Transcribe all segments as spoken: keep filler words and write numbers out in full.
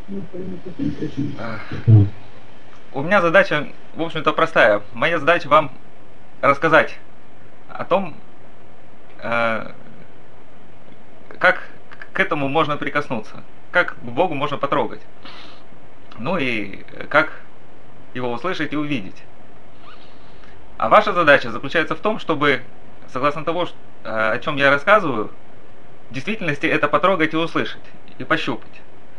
У меня задача, в общем-то, простая. Моя задача вам рассказать о том, э, как к этому можно прикоснуться, как к Богу можно потрогать, ну и как его услышать и увидеть. А ваша задача заключается в том, чтобы, согласно того, о чем я рассказываю, в действительности это потрогать и услышать, и пощупать.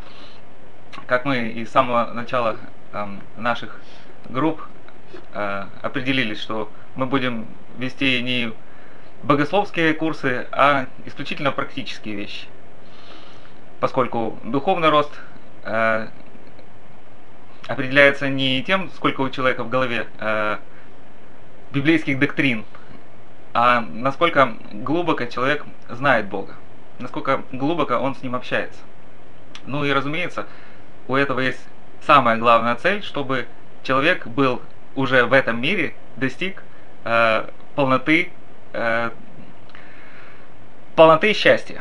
Как мы и с самого начала э, наших групп э, определились, что мы будем вести не богословские курсы, а исключительно практические вещи. Поскольку духовный рост э, определяется не тем, сколько у человека в голове э, библейских доктрин, а насколько глубоко человек знает Бога, насколько глубоко он с ним общается. Ну и разумеется, у этого есть самая главная цель, чтобы человек был уже в этом мире, достиг э, полноты, э, полноты счастья.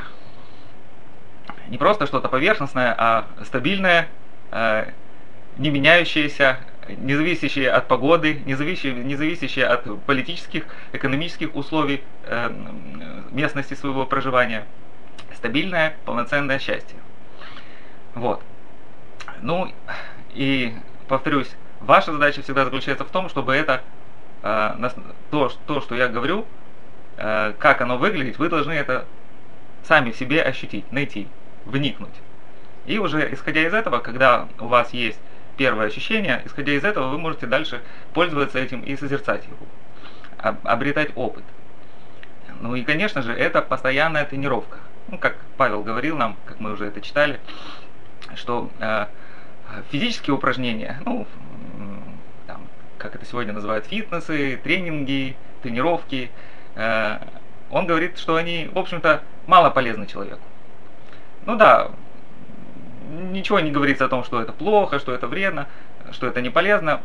Не просто что-то поверхностное, а стабильное, э, не меняющееся, не зависящее от погоды, не зависящее, не зависящее от политических, экономических условий э, местности своего проживания. Стабильное, полноценное счастье. Вот. Ну и повторюсь, ваша задача всегда заключается в том, чтобы это э, то, то, что я говорю, э, как оно выглядит, вы должны это сами в себе ощутить, найти, вникнуть. И уже исходя из этого, когда у вас есть первое ощущение, исходя из этого вы можете дальше пользоваться этим и созерцать его, обретать опыт. Ну и, конечно же, это постоянная тренировка. Ну, как Павел говорил нам, как мы уже это читали, что э, физические упражнения, ну, там, как это сегодня называют, фитнесы, тренинги, тренировки, э, он говорит, что они, в общем-то, мало полезны человеку. Ну да, ничего не говорится о том, что это плохо, что это вредно, что это не полезно.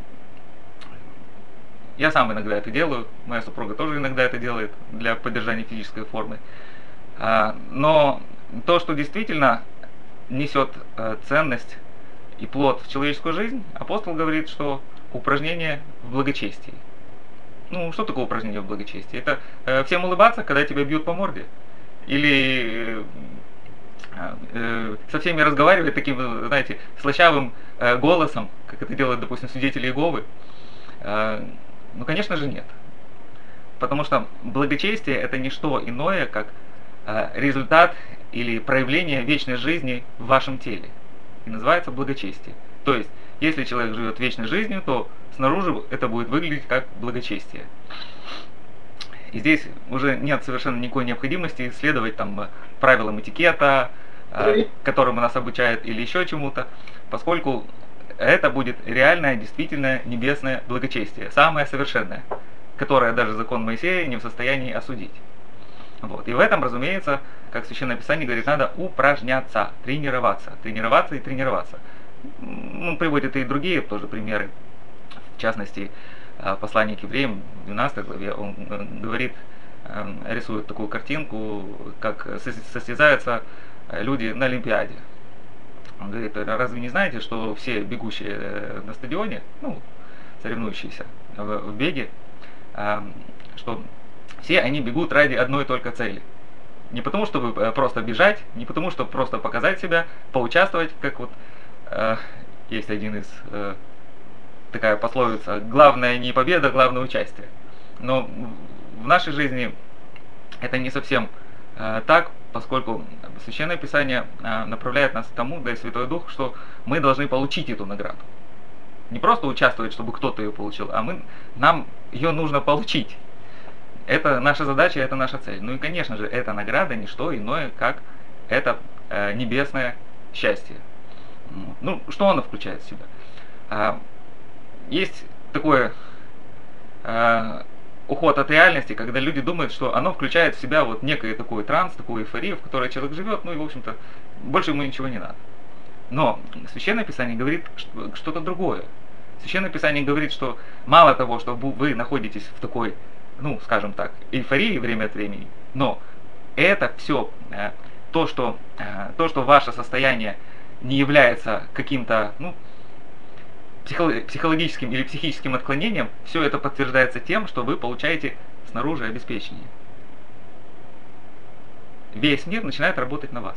Я сам иногда это делаю, моя супруга тоже иногда это делает для поддержания физической формы. Но то, что действительно несет ценность и плод в человеческую жизнь, апостол говорит, что упражнение в благочестии. Ну, что такое упражнение в благочестии? Это э, всем улыбаться, когда тебя бьют по морде? Или э, э, со всеми разговаривать таким, знаете, слащавым э, голосом, как это делают, допустим, свидетели Иеговы? Э, ну, конечно же, нет. Потому что благочестие это не что иное, как э, результат или проявление вечной жизни в вашем теле. И называется благочестие. То есть, если человек живет вечной жизнью, то снаружи это будет выглядеть как благочестие. И здесь уже нет совершенно никакой необходимости исследовать там правилам этикета, э, которым нас обучают, или еще чему-то, поскольку это будет реальное, действительное небесное благочестие, самое совершенное, которое даже закон Моисея не в состоянии осудить. Вот. И в этом, разумеется, как Священное Писание говорит, надо упражняться, тренироваться, тренироваться и тренироваться. Ну, приводит и другие тоже примеры. В частности, послание к евреям в двенадцатой главе, он говорит, рисует такую картинку, как состязаются люди на Олимпиаде. Он говорит, разве не знаете, что все бегущие на стадионе, ну, соревнующиеся в, в беге, что все они бегут ради одной только цели. Не потому, чтобы просто бежать, не потому, чтобы просто показать себя, поучаствовать, как вот э, есть один из, э, такая пословица, главное не победа, главное участие. Но в нашей жизни это не совсем э, так, поскольку Священное Писание э, направляет нас к тому, да и Святой Дух, что мы должны получить эту награду. Не просто участвовать, чтобы кто-то ее получил, а мы, нам ее нужно получить. Это наша задача, это наша цель. Ну и, конечно же, эта награда не что иное, как это э, небесное счастье. Ну, что оно включает в себя? А, есть такой а, уход от реальности, когда люди думают, что оно включает в себя вот некий такой транс, такую эйфорию, в которой человек живет, ну и, в общем-то, больше ему ничего не надо. Но Священное Писание говорит что-то другое. Священное Писание говорит, что мало того, что вы находитесь в такой, ну, скажем так, эйфории время от времени, но это все, то, что, то, что ваше состояние не является каким-то, ну, психологическим или психическим отклонением, все это подтверждается тем, что вы получаете снаружи обеспечение. Весь мир начинает работать на вас.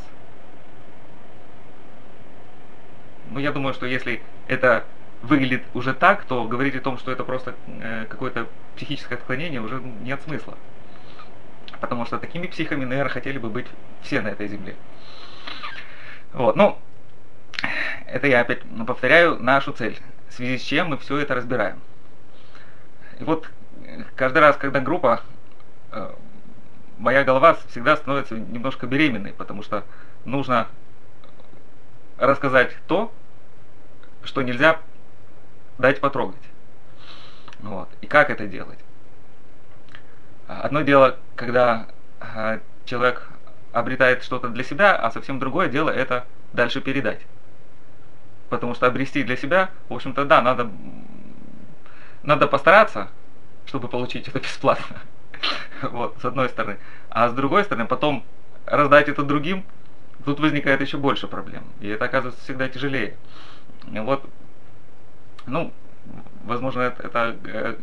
Ну, я думаю, что если это выглядит уже так, то говорить о том, что это просто э, какое-то психическое отклонение, уже нет смысла. Потому что такими психами, наверное, хотели бы быть все на этой земле. Вот, ну, это я опять повторяю нашу цель, в связи с чем мы все это разбираем. И вот каждый раз, когда группа, э, моя голова всегда становится немножко беременной, потому что нужно рассказать то, что нельзя дать потрогать. Вот. И как это делать? Одно дело, когда э, человек обретает что-то для себя, а совсем другое дело это дальше передать. Потому что обрести для себя, в общем-то, да, надо, надо постараться, чтобы получить это бесплатно. Вот, с одной стороны. А с другой стороны, потом раздать это другим, тут возникает еще больше проблем. И это оказывается всегда тяжелее. И вот, ну, возможно, это, это э,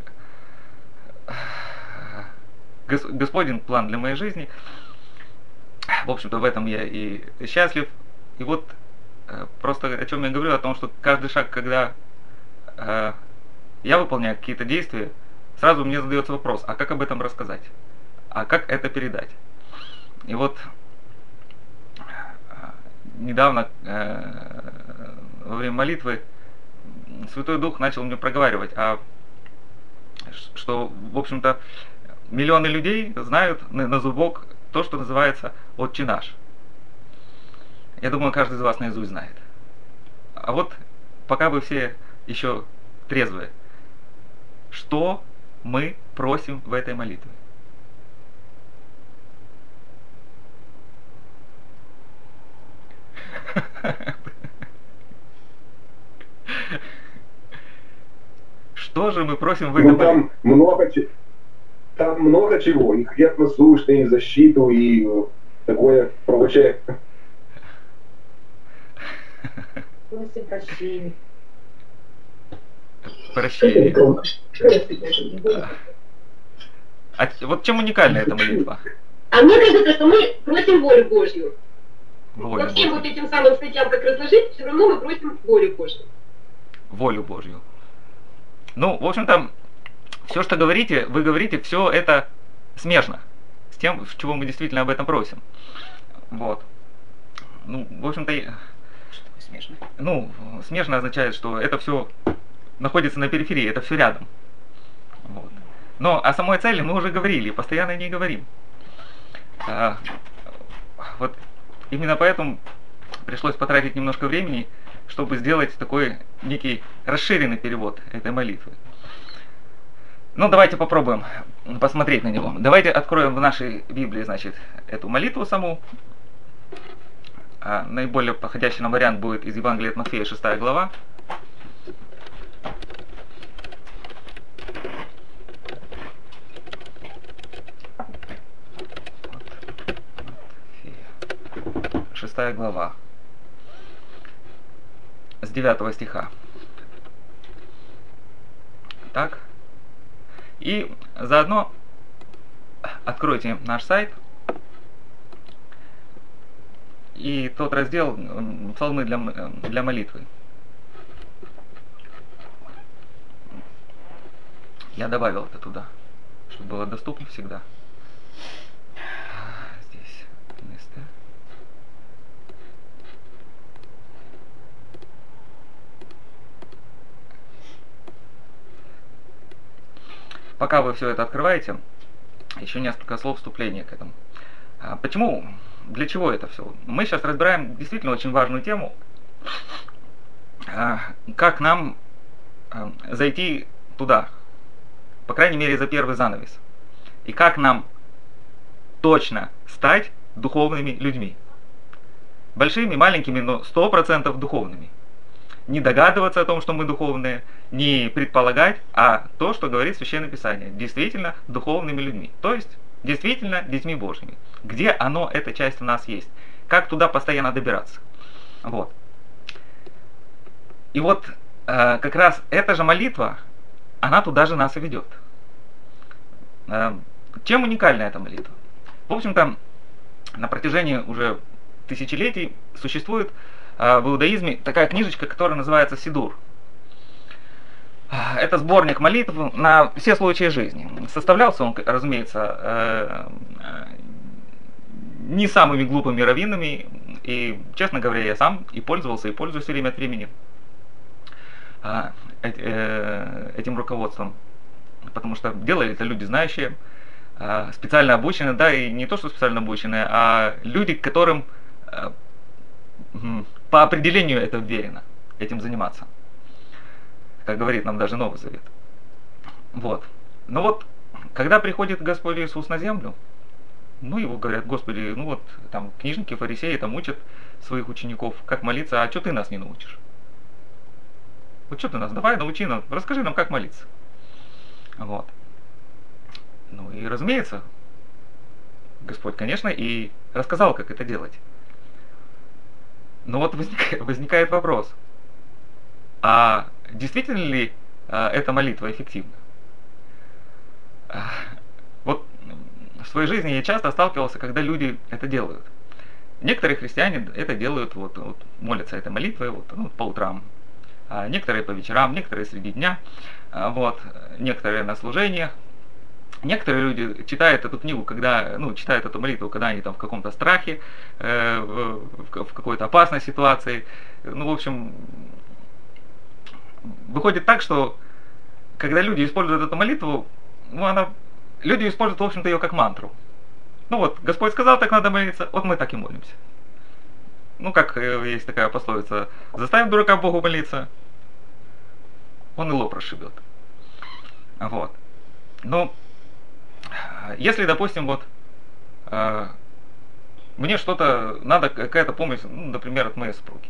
гос, Господень план для моей жизни. В общем-то, в этом я и счастлив. И вот э, просто о чем я говорю, о том, что каждый шаг, когда э, я выполняю какие-то действия, сразу мне задается вопрос, а как об этом рассказать? А как это передать? И вот недавно э, во время молитвы Святой Дух начал мне проговаривать, а, что, в общем-то, миллионы людей знают на, на зубок то, что называется «Отче наш». Я думаю, каждый из вас наизусть знает. А вот пока вы все еще трезвые, что мы просим в этой молитве? Что же мы просим в этой ну, там молитве? Много, там много чего. И хлеб насущный, и защиту, и такое прочее. Просим прощения. Прощение. А вот чем уникальна эта молитва? А мне кажется, что мы просим волю Божью. Волю По всем Божью. вот этим самым статьям, как разложить, все равно мы просим волю Божью. Волю Божью. Ну, в общем-то, все, что говорите, вы говорите, все это смежно с тем, в чего мы действительно об этом просим. Вот. Ну, в общем-то, Что смешно? ну, смежно означает, что это все находится на периферии, это все рядом. Вот. Но о самой цели мы уже говорили, постоянно не говорим. А, вот именно поэтому пришлось потратить немножко времени, чтобы сделать такой некий расширенный перевод этой молитвы. Ну, давайте попробуем посмотреть на него. Давайте откроем в нашей Библии, значит, эту молитву саму. А наиболее подходящий нам вариант будет из Евангелия от Матфея, шестая глава. Шестая глава. С девятого стиха. Так. И заодно откройте наш сайт и тот раздел «Псалмы для, для молитвы». Я добавил это туда, чтобы было доступно всегда. Здесь. Пока вы все это открываете, еще несколько слов вступления к этому. А почему? Для чего это все? Мы сейчас разбираем действительно очень важную тему. А, как нам а, зайти туда, по крайней мере, за первый занавес. И как нам точно стать духовными людьми. Большими, маленькими, но сто процентов духовными. Не догадываться о том, что мы духовные, не предполагать, а то, что говорит Священное Писание. Действительно духовными людьми. То есть, действительно детьми Божьими. Где оно, эта часть у нас есть. Как туда постоянно добираться. Вот. И вот э, как раз эта же молитва, она туда же нас и ведет. Э, чем уникальна эта молитва? В общем-то, на протяжении уже тысячелетий существует э, в иудаизме такая книжечка, которая называется Сидур. Это сборник молитв на все случаи жизни. Составлялся он, разумеется, э, э, не самыми глупыми раввинами, и, честно говоря, я сам и пользовался, и пользуюсь время от времени э, э, этим руководством, потому что делали это люди знающие, э, специально обученные, да, и не то, что специально обученные, а люди, которым э, по определению это вверено, этим заниматься. Как говорит нам даже Новый Завет. Вот. Но вот, когда приходит Господь Иисус на землю, ну, его говорят: Господи, ну вот, там, книжники, фарисеи там учат своих учеников, как молиться, а что ты нас не научишь? Вот что ты нас, давай, научи нас, расскажи нам, как молиться. Вот. Ну и, разумеется, Господь, конечно, и рассказал, как это делать. Но вот возникает, возникает вопрос, а действительно ли а, эта молитва эффективна? А, вот в своей жизни я часто сталкивался, когда люди это делают. Некоторые христиане это делают, вот, вот молятся этой молитвой вот, ну, по утрам, а некоторые по вечерам, некоторые среди дня, а, вот, некоторые на служениях. Некоторые люди читают эту книгу, когда, ну, читают эту молитву, когда они там в каком-то страхе, э, в, в какой-то опасной ситуации. Ну, в общем, выходит так, что когда люди используют эту молитву, ну, она, люди используют, в общем-то, ее как мантру. Ну вот, Господь сказал, так надо молиться, вот мы так и молимся. Ну, как есть такая пословица: заставь дурака Богу молиться, он и лоб расшибет. Вот. Но если, допустим, вот э, мне что-то надо, какая-то помощь, ну, например, от моей супруги,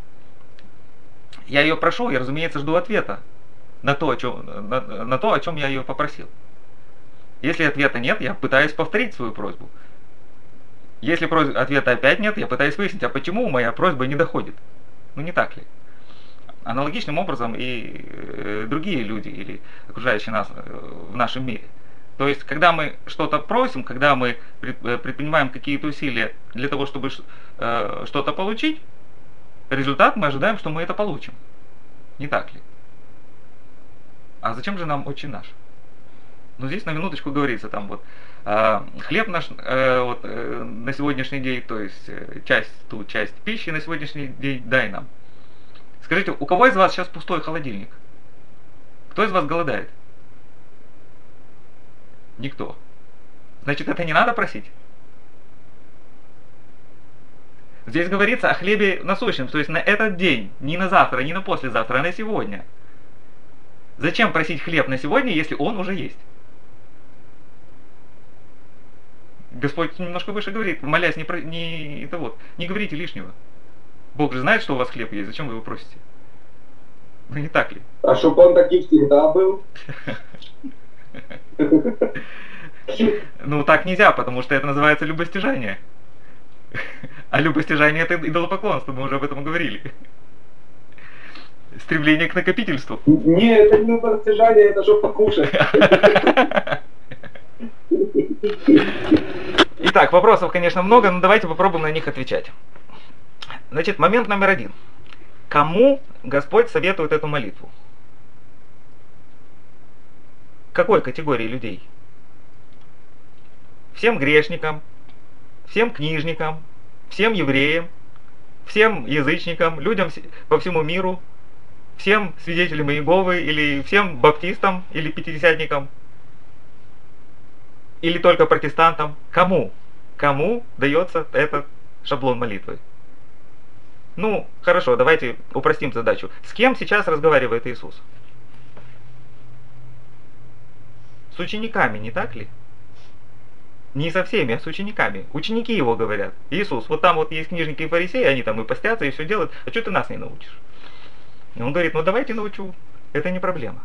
я ее прошу, и, разумеется, жду ответа на то, о чем, на, на то, о чем я ее попросил. Если ответа нет, я пытаюсь повторить свою просьбу. Если просьб, ответа опять нет, я пытаюсь выяснить, а почему моя просьба не доходит. Ну, не так ли? Аналогичным образом и э, другие люди или окружающие нас э, в нашем мире. То есть, когда мы что-то просим, когда мы предпринимаем какие-то усилия для того, чтобы э, что-то получить, результат мы ожидаем, что мы это получим. Не так ли? А зачем же нам Отче наш? Ну, здесь на минуточку говорится, там вот, э, хлеб наш э, вот, э, на сегодняшний день, то есть э, часть, ту часть пищи на сегодняшний день дай нам. Скажите, у кого из вас сейчас пустой холодильник? Кто из вас голодает? Никто. Значит, это не надо просить? Здесь говорится о хлебе насущном, то есть на этот день, не на завтра, не на послезавтра, а на сегодня. Зачем просить хлеб на сегодня, если он уже есть? Господь немножко выше говорит, молясь, не, про, не, это вот, не говорите лишнего. Бог же знает, что у вас хлеб есть, зачем вы его просите? Ну, не так ли? А чтоб он таким всегда был? Ну, так нельзя, потому что это называется любостяжание. А любостяжание — это идолопоклонство, мы уже об этом говорили. Стремление к накопительству. Не, это не любостяжание, это чтоб покушать. Итак, вопросов, конечно, много, но давайте попробуем на них отвечать. Значит, момент номер один. Кому Господь советует эту молитву? Какой категории людей? Всем грешникам, всем книжникам, всем евреям, всем язычникам, людям по всему миру, всем свидетелям Иеговы или всем баптистам или пятидесятникам? Или только протестантам? Кому? Кому дается этот шаблон молитвы? Ну, хорошо, давайте упростим задачу. С кем сейчас разговаривает Иисус? С учениками, не так ли? Не со всеми, а с учениками. Ученики его говорят: Иисус, вот там вот есть книжники и фарисеи, они там и постятся, и все делают, а что ты нас не научишь? И он говорит: ну давайте научу, это не проблема.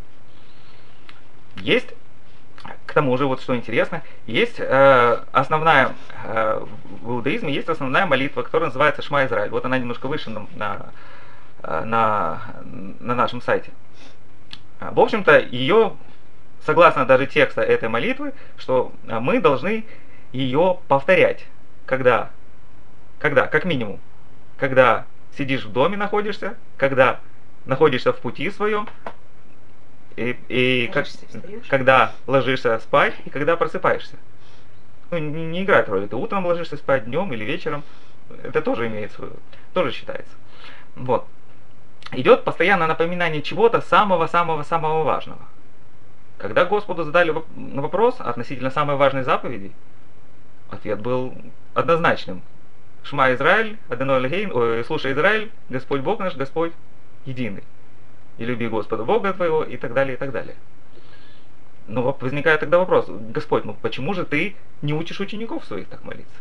Есть, к тому же, вот что интересно, есть э, основная, э, в иудаизме есть основная молитва, которая называется Шма Израиль. Вот она немножко выше на, на, на, на нашем сайте. В общем-то, ее, согласно даже текста этой молитвы, что мы должны ее повторять, когда, когда, как минимум, когда сидишь в доме находишься, когда находишься в пути своем, и, и как, когда ложишься спать, и когда просыпаешься. Ну, не, не играет роли, ты утром ложишься спать, днем или вечером, это тоже имеет свою, тоже считается. Вот. Идет постоянное напоминание чего-то самого-самого-самого важного. Когда Господу задали вопрос относительно самой важной заповеди, ответ был однозначным. Шма Израиль, Адонай Элокейну, ой, слушай, Израиль, Господь Бог наш, Господь единый. И люби Господа Бога твоего, и так далее, и так далее. Но возникает тогда вопрос: Господь, ну почему же ты не учишь учеников своих так молиться?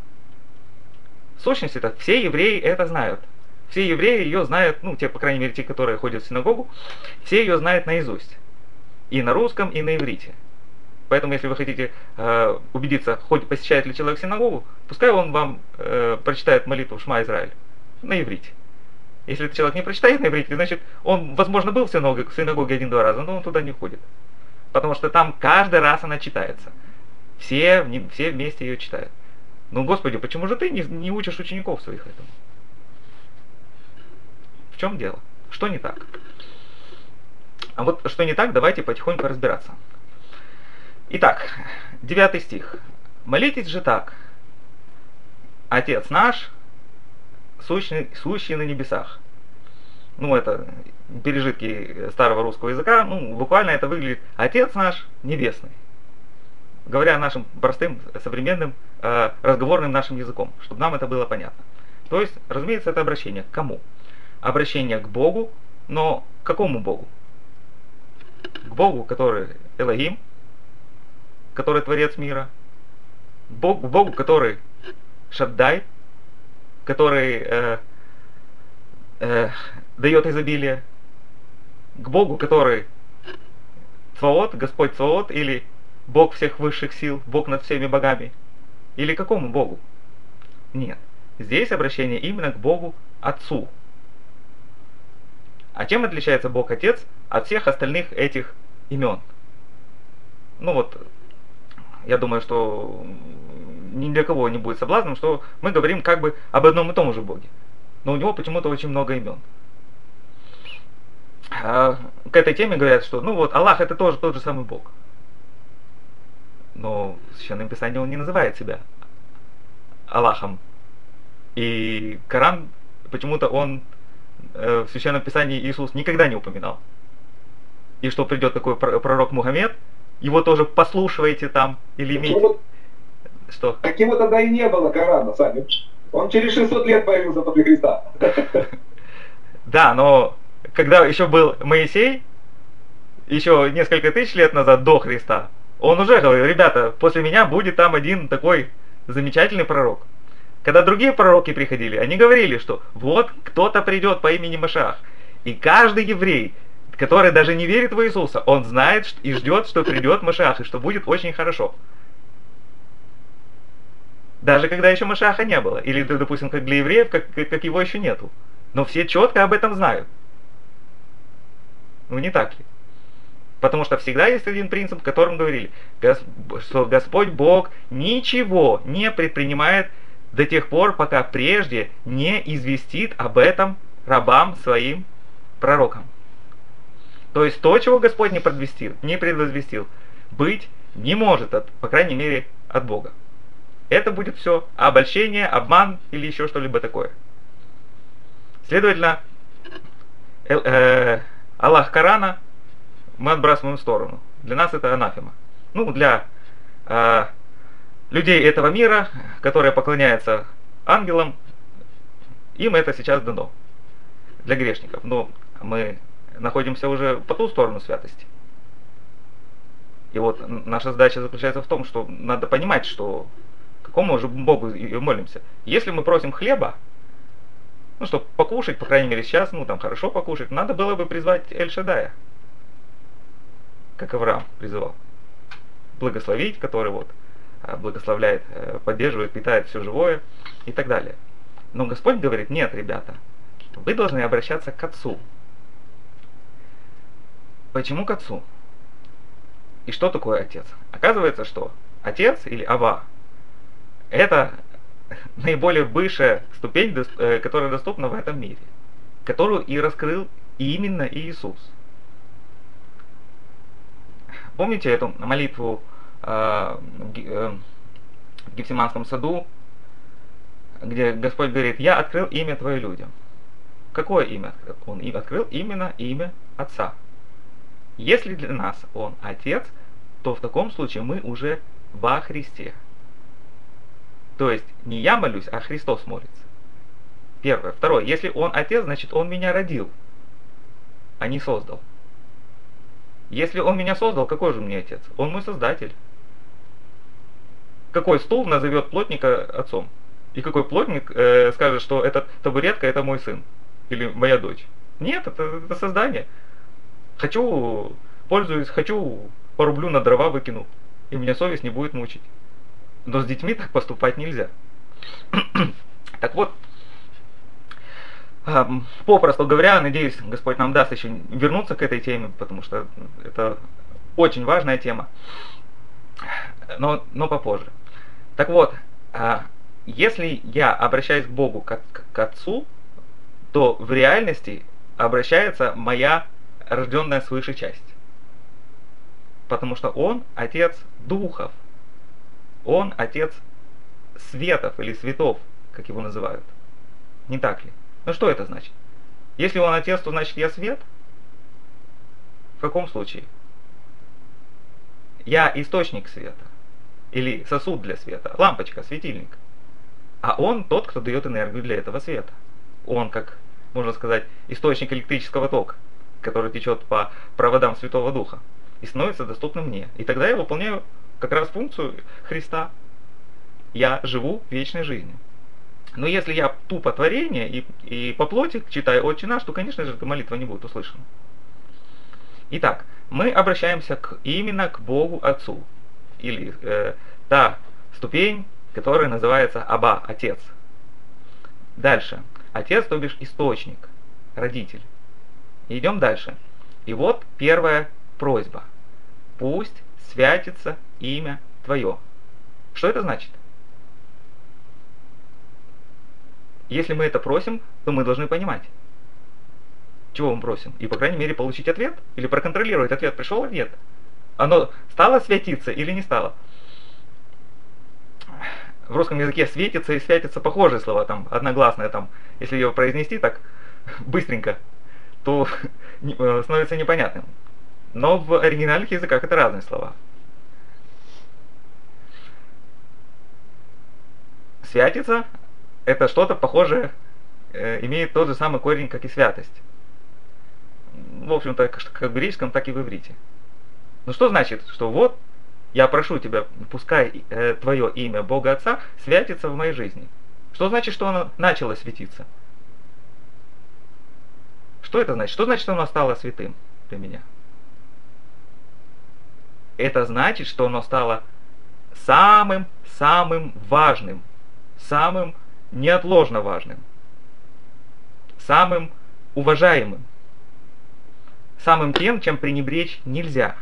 В сущности-то все евреи это знают. Все евреи ее знают, ну, те, по крайней мере, те, которые ходят в синагогу, все ее знают наизусть. И на русском, и на иврите. Поэтому, если вы хотите э, убедиться, хоть посещает ли человек синагогу, пускай он вам э, прочитает молитву Шма Израиль на иврите. Если этот человек не прочитает на иврите, значит, он, возможно, был в синагоге, в синагоге один-два раза, но он туда не ходит. Потому что там каждый раз она читается. Все, не, все вместе ее читают. Ну, Господи, почему же ты не, не учишь учеников своих этому? В чем дело? Что не так? А вот что не так, давайте потихоньку разбираться. Итак, девятый стих. «Молитесь же так: Отец наш, сущий, сущий на небесах». Ну, это пережитки старого русского языка. Ну, буквально это выглядит: Отец наш небесный. Говоря нашим простым, современным, э, разговорным нашим языком, чтобы нам это было понятно. То есть, разумеется, это обращение к кому? Обращение к Богу, но к какому Богу? К Богу, который Элогим, который Творец мира, Бог, к Богу, который Шаддай, который э, э, дает изобилие, к Богу, который Цваот, Господь Цваот, или Бог всех высших сил, Бог над всеми богами, или какому Богу? Нет. Здесь обращение именно к Богу Отцу. А чем отличается Бог Отец от всех остальных этих имен? Ну вот, я думаю, что ни для кого не будет соблазном, что мы говорим как бы об одном и том же Боге. Но у него почему-то очень много имен. А к этой теме говорят, что ну вот Аллах это тоже тот же самый Бог. Но в Священном Писании он не называет себя Аллахом. И Коран, почему-то он э, в Священном Писании Иисус никогда не упоминал. И что придет такой пророк Мухаммед, его тоже послушиваете там, или имеете... Вот, что? так его тогда и не было Корана, Саня. Он через шестьсот лет появился после Христа. Да, но когда еще был Моисей, еще несколько тысяч лет назад, до Христа, он уже говорил: ребята, после меня будет там один такой замечательный пророк. Когда другие пророки приходили, они говорили, что вот кто-то придет по имени Машиах. И каждый еврей, который даже не верит в Иисуса, он знает и ждет, что придет Машиах, и что будет очень хорошо. Даже когда еще Машиаха не было. Или, допустим, как для евреев, как, как его еще нету. Но все четко об этом знают. Ну не так ли? Потому что всегда есть один принцип, о котором говорили, что Господь Бог ничего не предпринимает до тех пор, пока прежде не известит об этом рабам своим пророкам. То есть то, чего Господь не предвестил, не предвозвестил, быть не может, от, по крайней мере, от Бога. Это будет все обольщение, обман или еще что-либо такое. Следовательно, э, э, Аллах Корана мы отбрасываем в сторону. Для нас это анафема. Ну, для э, людей этого мира, которые поклоняются ангелам, им это сейчас дано. Для грешников. Но мы находимся уже по ту сторону святости. И вот наша задача заключается в том, что надо понимать, что какому же Богу и молимся. Если мы просим хлеба, ну, чтобы покушать, по крайней мере сейчас, ну, там, хорошо покушать, надо было бы призвать Эль-Шадая, как Авраам призывал. Благословить, который вот благословляет, поддерживает, питает все живое и так далее. Но Господь говорит: нет, ребята, вы должны обращаться к Отцу. Почему к Отцу? И что такое Отец? Оказывается, что Отец или Ава – это наиболее высшая ступень, которая доступна в этом мире, которую и раскрыл именно Иисус. Помните эту молитву э, в Гефсиманском саду, где Господь говорит: «Я открыл имя Твое людям». Какое имя открыл? Он открыл именно имя Отца. Если для нас Он Отец, то в таком случае мы уже во Христе. То есть не я молюсь, а Христос молится. Первое. Второе. Если Он Отец, значит Он меня родил, а не создал. Если Он меня создал, какой же мне Отец? Он мой Создатель. Какой стул назовет плотника отцом? И какой плотник э, скажет, что эта табуретка это мой сын или моя дочь? Нет, это, это создание. Хочу, пользуюсь, хочу, порублю на дрова выкину, и меня совесть не будет мучить. Но с детьми так поступать нельзя. Так вот, попросту говоря, надеюсь, Господь нам даст еще вернуться к этой теме, потому что это очень важная тема, но, но попозже. Так вот, если я обращаюсь к Богу как к Отцу, то в реальности обращается моя рожденная свыше часть. Потому что Он Отец Духов. Он Отец Светов или Светов, как его называют. Не так ли? Ну что это значит? Если Он Отец, то значит я Свет? В каком случае? Я источник света. Или сосуд для света. Лампочка, светильник. А Он тот, кто дает энергию для этого света. Он, как можно сказать, источник электрического тока, который течет по проводам Святого Духа и становится доступным мне. И тогда я выполняю как раз функцию Христа. Я живу вечной жизнью. Но если я тупо творение и, и по плоти читаю «Отче наш», то, конечно же, эта молитва не будет услышана. Итак, мы обращаемся к, именно к Богу Отцу. Или э, та ступень, которая называется Аба, Отец. Дальше. Отец, то бишь источник, родитель. И идем дальше. И вот первая просьба. Пусть святится имя Твое. Что это значит? Если мы это просим, то мы должны понимать, чего мы просим. И, по крайней мере, получить ответ. Или проконтролировать, ответ пришел или нет. Оно стало светиться или не стало. В русском языке светится и святится похожие слова. Там одногласные, там, если ее произнести так быстренько, то становится непонятным. Но в оригинальных языках это разные слова. Святится — это что-то похожее, э, имеет тот же самый корень, как и святость. В общем-то, как в греческом, так и в иврите. Ну что значит, что вот я прошу тебя, пускай э, твое имя Бога Отца святится в моей жизни. Что значит, что оно начало светиться? Что это значит? Что значит, что оно стало святым для меня? Это значит, что оно стало самым-самым важным, самым неотложно важным, самым уважаемым, самым тем, чем пренебречь нельзя.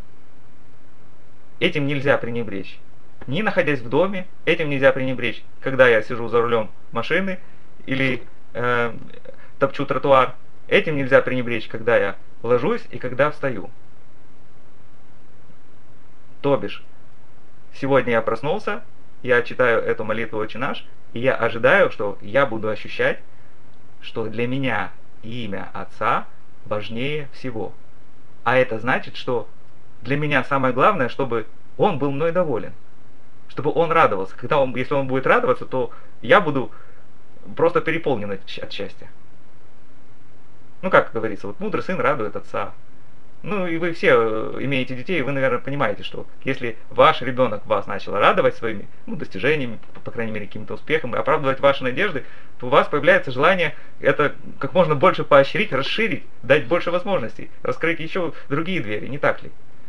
Этим нельзя пренебречь. Ни находясь в доме, этим нельзя пренебречь, когда я сижу за рулем машины или э, топчу тротуар. Этим нельзя пренебречь, когда я ложусь и когда встаю. То бишь, сегодня я проснулся, я читаю эту молитву «Отче наш», и я ожидаю, что я буду ощущать, что для меня имя Отца важнее всего. А это значит, что для меня самое главное, чтобы Он был мной доволен, чтобы Он радовался. Когда он, если Он будет радоваться, то я буду просто переполнен от счастья. Ну, как говорится, вот мудрый сын радует отца. Ну, и вы все имеете детей, и вы, наверное, понимаете, что если ваш ребенок вас начал радовать своими ну, достижениями, по крайней мере, каким-то успехом, и оправдывать ваши надежды, то у вас появляется желание это как можно больше поощрить, расширить, дать больше возможностей, раскрыть еще другие двери, не так ли?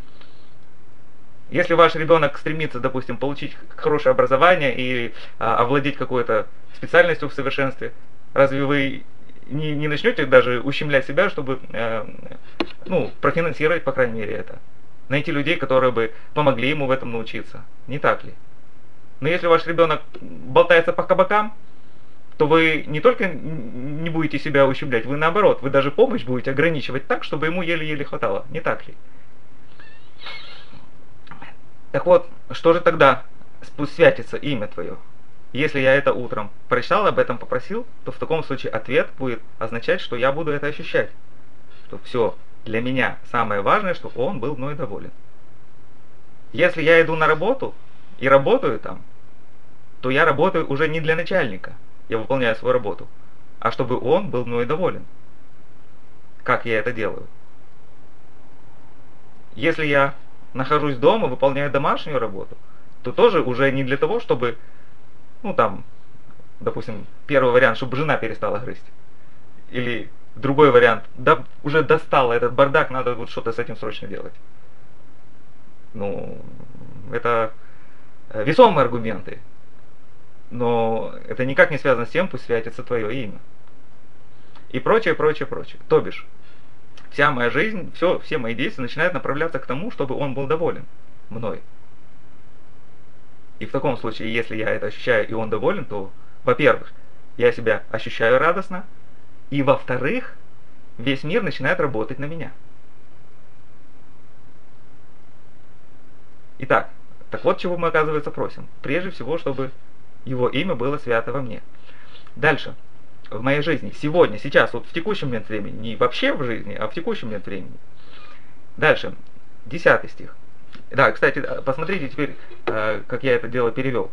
Если ваш ребенок стремится, допустим, получить хорошее образование и а, овладеть какой-то специальностью в совершенстве, разве вы не, не начнете даже ущемлять себя, чтобы э, ну, профинансировать, по крайней мере, это. Найти людей, которые бы помогли ему в этом научиться. Не так ли? Но если ваш ребенок болтается по кабакам, то вы не только не будете себя ущемлять, вы наоборот, вы даже помощь будете ограничивать так, чтобы ему еле-еле хватало. Не так ли? Так вот, что же тогда пусть святится имя Твое? Если я это утром прочитал, об этом попросил, то в таком случае ответ будет означать, что я буду это ощущать. Что все, для меня самое важное, что Он был мной доволен. Если я иду на работу и работаю там, то я работаю уже не для начальника, я выполняю свою работу, а чтобы Он был мной доволен. Как я это делаю? Если я нахожусь дома, выполняю домашнюю работу, то тоже уже не для того, чтобы, ну там, допустим, первый вариант, чтобы жена перестала грызть. Или другой вариант, да уже достало этот бардак, надо вот что-то с этим срочно делать. Ну, это весомые аргументы, но это никак не связано с тем, пусть святится Твое имя. И прочее, прочее, прочее. То бишь, вся моя жизнь, все, все мои действия начинают направляться к тому, чтобы Он был доволен мной. И в таком случае, если я это ощущаю и Он доволен, то, во-первых, я себя ощущаю радостно, и во-вторых, весь мир начинает работать на меня. Итак, так вот чего мы, оказывается, просим. Прежде всего, чтобы Его имя было свято во мне. Дальше. В моей жизни, сегодня, сейчас, вот в текущем момент времени, не вообще в жизни, а в текущем момент времени. Дальше, десятый стих. Да, кстати, посмотрите теперь, как я это дело перевел.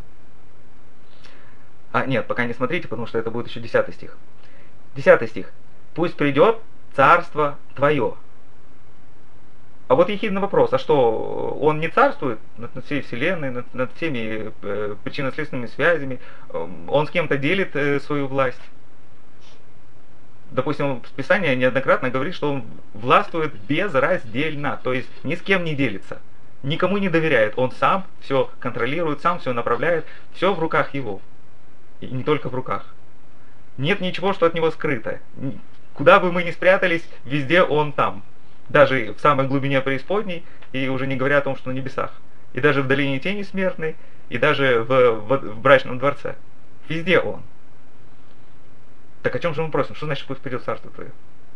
А, нет, пока не смотрите, потому что это будет еще десятый стих. Десятый стих. Пусть придет царство Твое. А вот ехидный вопрос, а что, Он не царствует над, над всей вселенной, над, над всеми э, причинно-следственными связями? Он с кем-то делит э, свою власть? Допустим, Писание неоднократно говорит, что Он властвует безраздельно, то есть ни с кем не делится, никому не доверяет. Он сам все контролирует, сам все направляет, все в руках Его. И не только в руках. Нет ничего, что от Него скрыто. Куда бы мы ни спрятались, везде Он там. Даже в самой глубине преисподней, и уже не говоря о том, что на небесах. И даже в долине тени смертной, и даже в, в, в брачном дворце. Везде Он. Так о чем же мы просим? Что значит пусть придет царство Твое?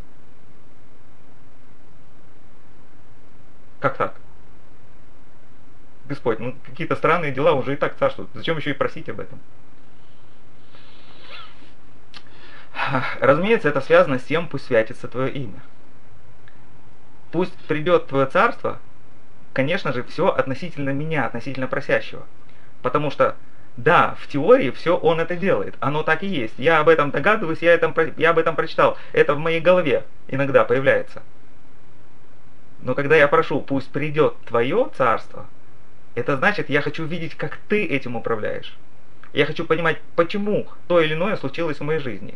Как так? Господь, ну какие-то странные дела уже и так царствуют. Зачем еще и просить об этом? Разумеется, это связано с тем, пусть святится Твое имя. Пусть придет Твое царство, конечно же, все относительно меня, относительно просящего. Потому что, да, в теории все Он это делает, оно так и есть. Я об этом догадываюсь, я, этом, я об этом прочитал, это в моей голове иногда появляется. Но когда я прошу, пусть придет Твое царство, это значит, я хочу видеть, как Ты этим управляешь. Я хочу понимать, почему то или иное случилось в моей жизни.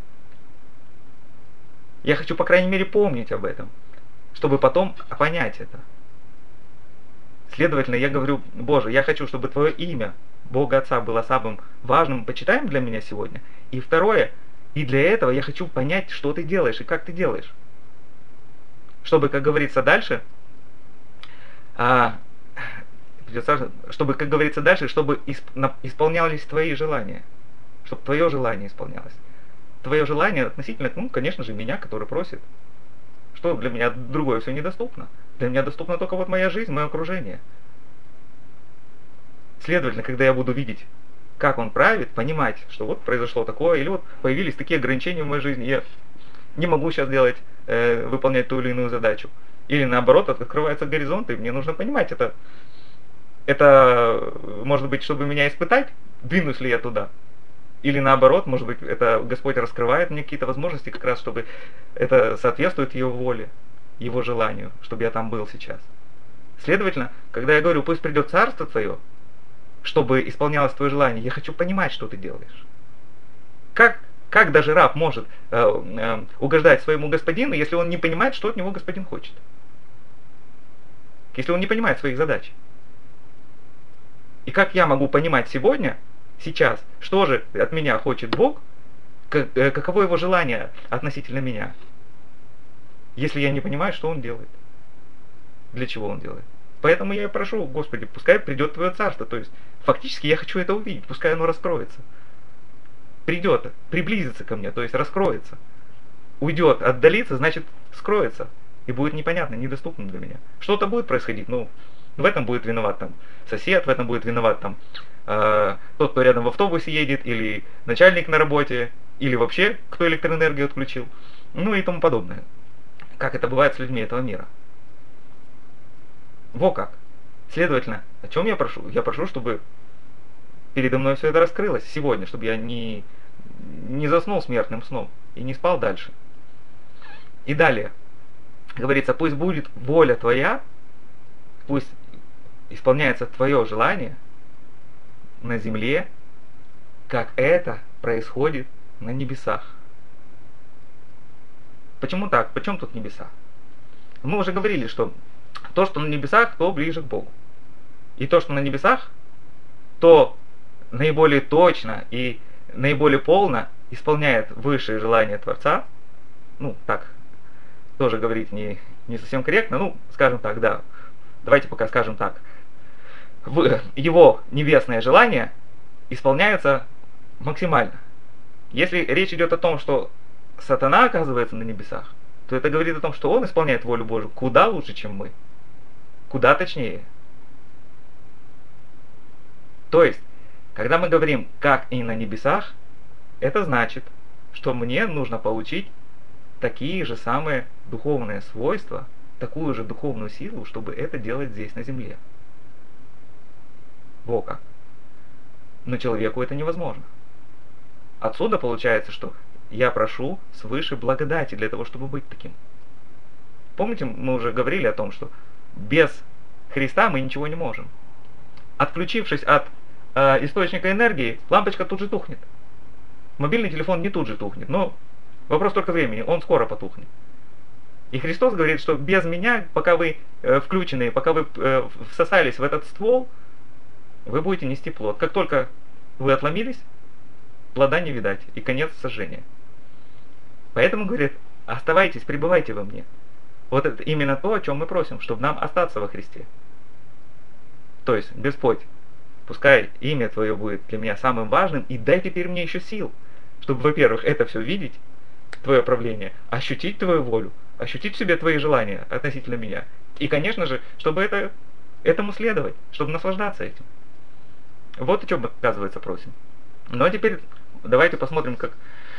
Я хочу, по крайней мере, помнить об этом, чтобы потом понять это. Следовательно, я говорю, Боже, я хочу, чтобы Твое имя, Бога Отца, было самым важным, почитаем для меня сегодня. И второе, и для этого я хочу понять, что Ты делаешь и как Ты делаешь. Чтобы, как говорится дальше, а, чтобы, как говорится дальше, чтобы исполнялись Твои желания. Чтобы Твое желание исполнялось. Твое желание относительно, ну, конечно же, меня, который просит. Что для меня другое все недоступно. Для меня доступна только вот моя жизнь, мое окружение. Следовательно, когда я буду видеть, как Он правит, понимать, что вот произошло такое, или вот появились такие ограничения в моей жизни, я не могу сейчас делать, э, выполнять ту или иную задачу. Или наоборот, открываются горизонты, и мне нужно понимать это. Это, может быть, чтобы меня испытать, двинусь ли я туда. Или наоборот, может быть, это Господь раскрывает мне какие-то возможности, как раз чтобы это соответствует Его воле, Его желанию, чтобы я там был сейчас. Следовательно, когда я говорю, пусть придет царство Твое, чтобы исполнялось Твое желание, я хочу понимать, что Ты делаешь. Как, как даже раб может э, э, угождать своему господину, если он не понимает, что от него господин хочет? Если он не понимает своих задач. И как я могу понимать сегодня, сейчас, что же от меня хочет Бог, как, э, каково его желание относительно меня, если я не понимаю, что он делает, для чего он делает. Поэтому я и прошу, Господи, пускай придет Твое Царство. То есть, фактически я хочу это увидеть, пускай оно раскроется. Придет, приблизится ко мне, то есть раскроется. Уйдет, отдалится, значит скроется. И будет непонятно, недоступно для меня. Что-то будет происходить, ну, в этом будет виноват там сосед, в этом будет виноват там э, тот, кто рядом в автобусе едет, или начальник на работе, или вообще кто электроэнергию отключил, ну и тому подобное. Как это бывает с людьми этого мира. Во как. Следовательно, о чем я прошу? Я прошу, чтобы передо мной все это раскрылось сегодня, чтобы я не, не заснул смертным сном и не спал дальше. И далее. Говорится, пусть будет воля Твоя, пусть исполняется Твое желание на земле, как это происходит на небесах. Почему так? Почему тут небеса? Мы уже говорили, что то, что на небесах, то ближе к Богу. И то, что на небесах, то наиболее точно и наиболее полно исполняет высшие желания Творца. Ну, так, тоже говорить не, не совсем корректно, ну, скажем так, да. Давайте пока скажем так. В, его небесные желания исполняются максимально. Если речь идет о том, что сатана оказывается на небесах, то это говорит о том, что он исполняет волю Божию куда лучше, чем мы. Куда точнее. То есть, когда мы говорим «как и на небесах», это значит, что мне нужно получить такие же самые духовные свойства, такую же духовную силу, чтобы это делать здесь на земле. Во как. Но человеку это невозможно. Отсюда получается, что я прошу свыше благодати для того, чтобы быть таким. Помните, мы уже говорили о том, что без Христа мы ничего не можем. Отключившись от э, источника энергии, лампочка тут же тухнет. Мобильный телефон не тут же тухнет, но вопрос только времени, он скоро потухнет. И Христос говорит, что без меня, пока вы э, включены, пока вы э, всосались в этот ствол, вы будете нести плод. Как только вы отломились, плода не видать, и конец сожжения. Поэтому, говорит, оставайтесь, пребывайте во мне. Вот это именно то, о чем мы просим, чтобы нам остаться во Христе. То есть, Господь, пускай имя Твое будет для меня самым важным, и дай теперь мне еще сил, чтобы, во-первых, это все видеть, Твое правление, ощутить Твою волю, ощутить в себе Твои желания относительно меня. И, конечно же, чтобы это, этому следовать, чтобы наслаждаться этим. Вот о чем мы, оказывается, просим. Ну а теперь давайте посмотрим, как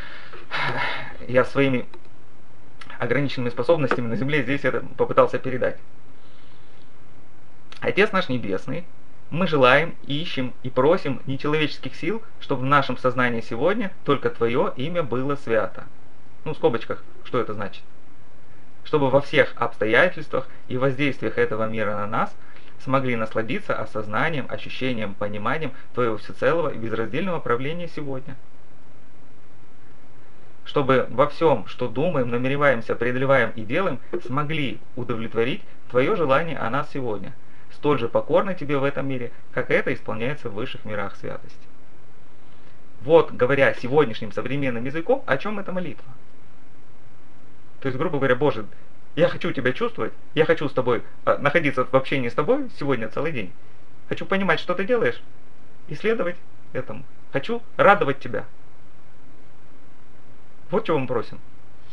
я своими ограниченными способностями на земле здесь это попытался передать. Отец наш Небесный, мы желаем, ищем и просим нечеловеческих сил, чтобы в нашем сознании сегодня только Твое имя было свято. Ну, в скобочках, что это значит? Чтобы во всех обстоятельствах и воздействиях этого мира на нас смогли насладиться осознанием, ощущением, пониманием Твоего всецелого и безраздельного правления сегодня. Чтобы во всем, что думаем, намереваемся, преодолеваем и делаем, смогли удовлетворить Твое желание о нас сегодня, столь же покорно Тебе в этом мире, как это исполняется в высших мирах святости. Вот, говоря сегодняшним современным языком, о чем эта молитва? То есть, грубо говоря, Боже, я хочу Тебя чувствовать, я хочу с Тобой а, находиться в общении с Тобой сегодня целый день. Хочу понимать, что Ты делаешь, и следовать этому. Хочу радовать Тебя. Вот чего мы просим.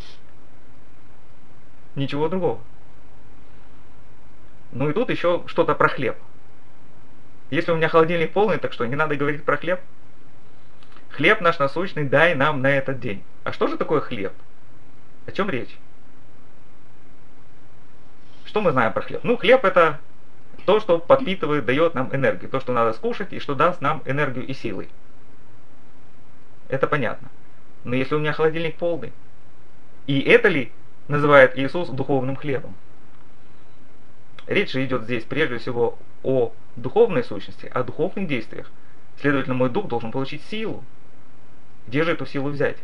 Ничего другого. Ну и тут еще что-то про хлеб. Если у меня холодильник полный, так что, не надо говорить про хлеб? Хлеб наш насущный дай нам на этот день. А что же такое хлеб? О чем речь? Что мы знаем про хлеб? Ну, хлеб это то, что подпитывает, дает нам энергию. То, что надо скушать и что даст нам энергию и силы. Это понятно. Но если у меня холодильник полный, и это ли называет Иисус духовным хлебом? Речь же идет здесь прежде всего о духовной сущности, о духовных действиях. Следовательно, мой дух должен получить силу. Где же эту силу взять?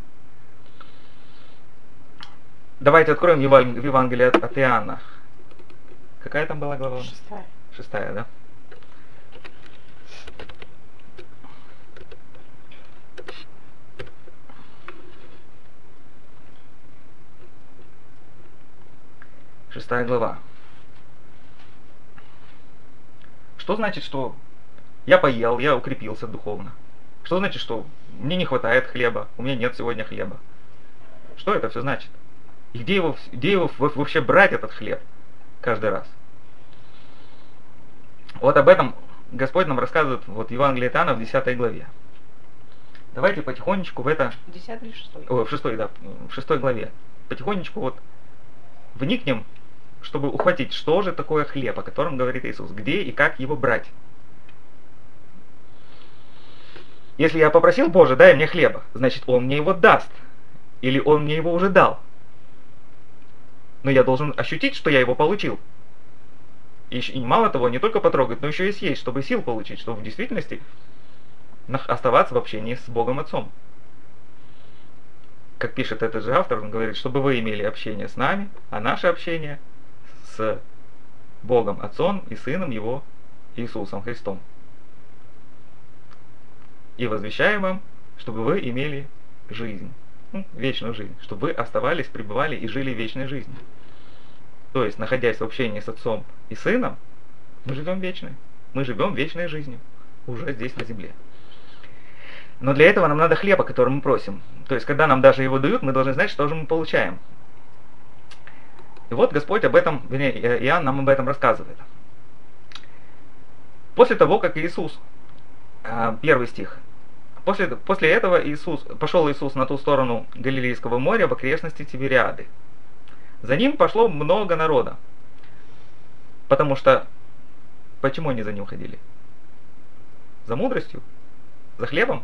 Давайте откроем Евангелие от, от Иоанна. Какая там была глава? Шестая. Шестая, да? шестая глава. Что значит, что я поел, я укрепился духовно? Что значит, что мне не хватает хлеба, у меня нет сегодня хлеба? Что это все значит? И где его, где его вообще брать, этот хлеб, каждый раз? Вот об этом Господь нам рассказывает вот в Евангелии от Иоанна в десятой главе. Давайте потихонечку в это... Десятый или шестой? Ой, в шестой, да, в шестой главе. Потихонечку вот вникнем, чтобы ухватить, что же такое хлеб, о котором говорит Иисус, где и как его брать. Если я попросил: Боже, дай мне хлеба, значит, Он мне его даст. Или Он мне его уже дал. Но я должен ощутить, что я его получил. И, и мало того, не только потрогать, но еще и съесть, чтобы сил получить, чтобы в действительности оставаться в общении с Богом Отцом. Как пишет этот же автор, он говорит, чтобы вы имели общение с нами, а наше общение с Богом Отцом и Сыном Его Иисусом Христом. И возвещаем вам, чтобы вы имели жизнь, ну, вечную жизнь, чтобы вы оставались, пребывали и жили вечной жизнью. То есть, находясь в общении с Отцом и Сыном, мы живем вечной. Мы живем вечной жизнью, уже здесь на земле. Но для этого нам надо хлеба, который мы просим. То есть, когда нам даже его дают, мы должны знать, что же мы получаем. И вот Господь об этом, вернее, Иоанн нам об этом рассказывает. После того, как Иисус, первый стих, после, после этого Иисус, пошел Иисус на ту сторону Галилейского моря в окрестности Тибериады. За ним пошло много народа. Потому что, почему они за ним ходили? За мудростью? За хлебом?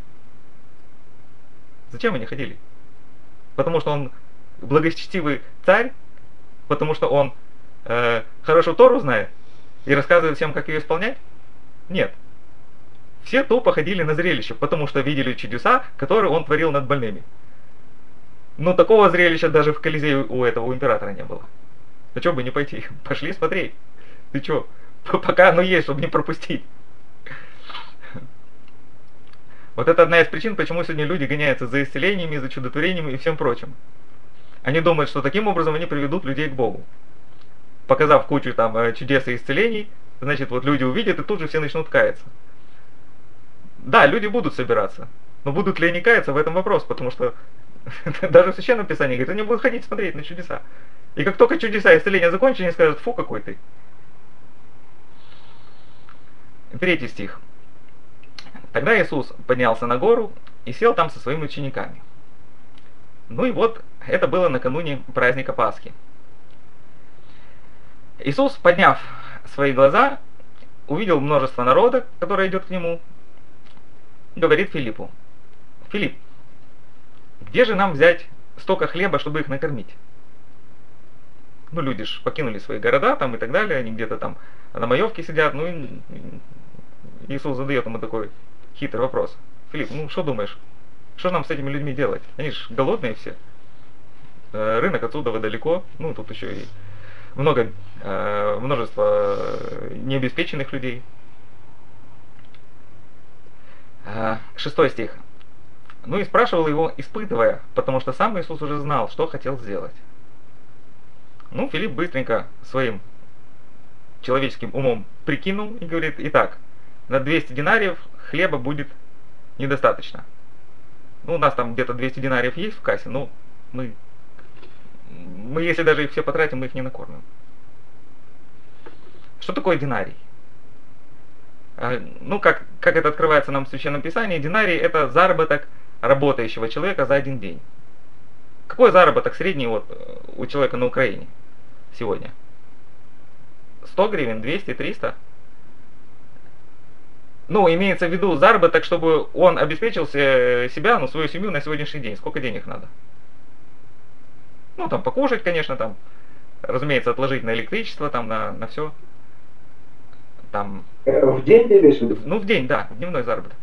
Зачем они ходили? Потому что он благочестивый царь? Потому что он э, хорошо Тору знает и рассказывает всем, как ее исполнять? Нет. Все тупо ходили на зрелище, потому что видели чудеса, которые он творил над больными. Но такого зрелища даже в Колизее у этого у императора не было. Да что бы не пойти? Пошли смотреть. Ты что? Пока оно есть, чтобы не пропустить. Вот это одна из причин, почему сегодня люди гоняются за исцелениями, за чудотворениями и всем прочим. Они думают, что таким образом они приведут людей к Богу. Показав кучу там чудес и исцелений, значит, вот люди увидят и тут же все начнут каяться. Да, люди будут собираться, но будут ли они каяться, в этом вопрос, потому что даже в Священном Писании говорит, они будут ходить смотреть на чудеса. И как только чудеса и исцеления закончатся, они скажут: фу, какой ты. Третий стих. Тогда Иисус поднялся на гору и сел там со своими учениками. Ну и вот, это было накануне праздника Пасхи. Иисус, подняв свои глаза, увидел множество народа, которое идет к нему, говорит Филиппу: Филипп, где же нам взять столько хлеба, чтобы их накормить? Ну, люди ж покинули свои города там и так далее, они где-то там на маевке сидят, ну и Иисус задает ему такой хитрый вопрос: Филипп, ну что думаешь, что нам с этими людьми делать? Они же голодные все, рынок отсюда далеко, ну тут еще и много, множество необеспеченных людей. Шестой стих. Ну и спрашивал его, испытывая, потому что сам Иисус уже знал, что хотел сделать. Ну, Филипп быстренько своим человеческим умом прикинул и говорит: итак, на двести динариев хлеба будет недостаточно. Ну, у нас там где-то двести динариев есть в кассе, но мы, мы если даже их все потратим, мы их не накормим. Что такое динарий? Ну, как, как это открывается нам в Священном Писании, динарий — это заработок работающего человека за один день. Какой заработок средний вот у человека на Украине сегодня? сто гривен, двести, триста? Ну, имеется в виду заработок, чтобы он обеспечил себя, ну, свою семью на сегодняшний день. Сколько денег надо? Ну, там, покушать, конечно, там, разумеется, отложить на электричество, там, на, на все. Там... В день ты имеешь в виду? Ну, в день, да, дневной заработок.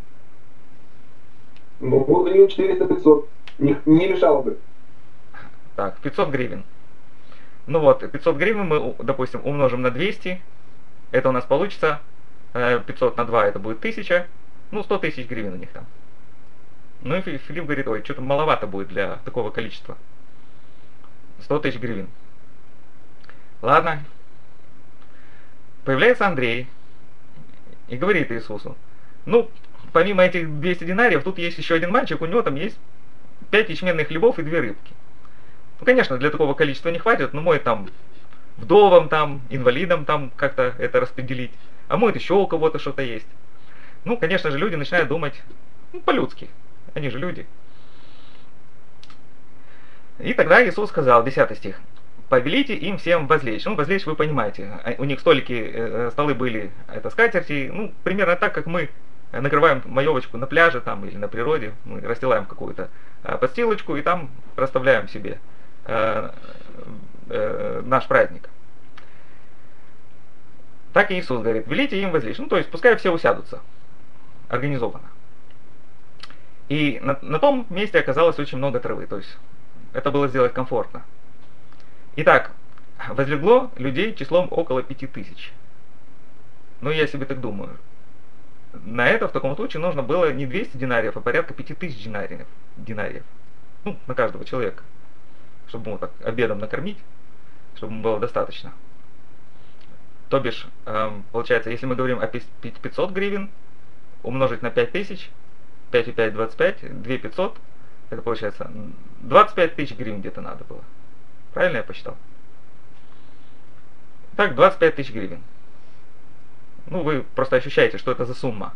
Ну, вот гривен четыреста-пятьсот. Не, не мешало бы. Так, пятьсот гривен. Ну вот, пятьсот гривен мы, допустим, умножим на двести. Это у нас получится пятьсот на два, это будет тысяча. Ну, сто тысяч гривен у них там. Ну и Филипп говорит: ой, что-то маловато будет для такого количества. сто тысяч гривен. Ладно. Появляется Андрей и говорит Иисусу: ну, помимо этих двухсот динариев, тут есть еще один мальчик, у него там есть пять ячменных хлебов и две рыбки. Ну, конечно, для такого количества не хватит, но мой там вдовам, там, инвалидам там как-то это распределить. А может еще у кого-то что-то есть. Ну, конечно же, люди начинают думать, ну, по-людски. Они же люди. И тогда Иисус сказал, десятый стих: повелите им всем возлечь. Ну, возлечь вы понимаете. У них столики, столы были, это скатерти. Ну, примерно так, как мы накрываем маевочку на пляже там или на природе. Мы расстилаем какую-то подстилочку и там расставляем себе э, э, наш праздник. Так и Иисус говорит: велите им возлечь. Ну, то есть, пускай все усядутся. Организованно. И на, на том месте оказалось очень много травы. То есть, это было сделать комфортно. Итак, возлегло людей числом около пяти тысяч. Ну, я себе так думаю. На это в таком случае нужно было не двести динариев, а порядка пяти тысяч динариев. динариев. Ну, на каждого человека. Чтобы ему так обедом накормить, чтобы ему было достаточно. То бишь, эм, получается, если мы говорим о пятьсот гривен, умножить на пять тысяч, пять и пять, двадцать пять, две тысячи пятьсот, это получается двадцать пять тысяч гривен где-то надо было. Правильно я посчитал? Так, двадцать пять тысяч гривен. Ну, вы просто ощущаете, что это за сумма.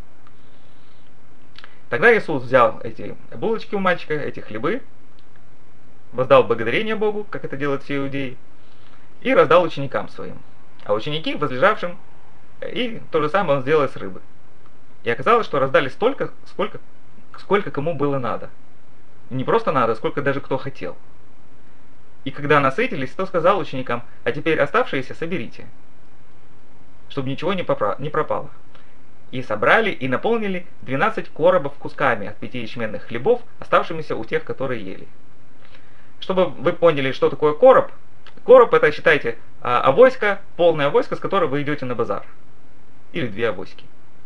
Тогда Иисус взял эти булочки у мальчика, эти хлебы, воздал благодарение Богу, как это делают все иудеи, и раздал ученикам своим. А ученики возлежавшим, и то же самое он сделал с рыбы. И оказалось, что раздали столько, сколько, сколько кому было надо. Не просто надо, сколько даже кто хотел. И когда насытились, то сказал ученикам: а теперь оставшиеся соберите, чтобы ничего не пропало. И собрали, и наполнили двенадцать коробов кусками от пяти ячменных хлебов, оставшимися у тех, которые ели. Чтобы вы поняли, что такое короб, короб — это, считайте, авоська, полная авоська, с которой вы идете на базар. Или две авоськи.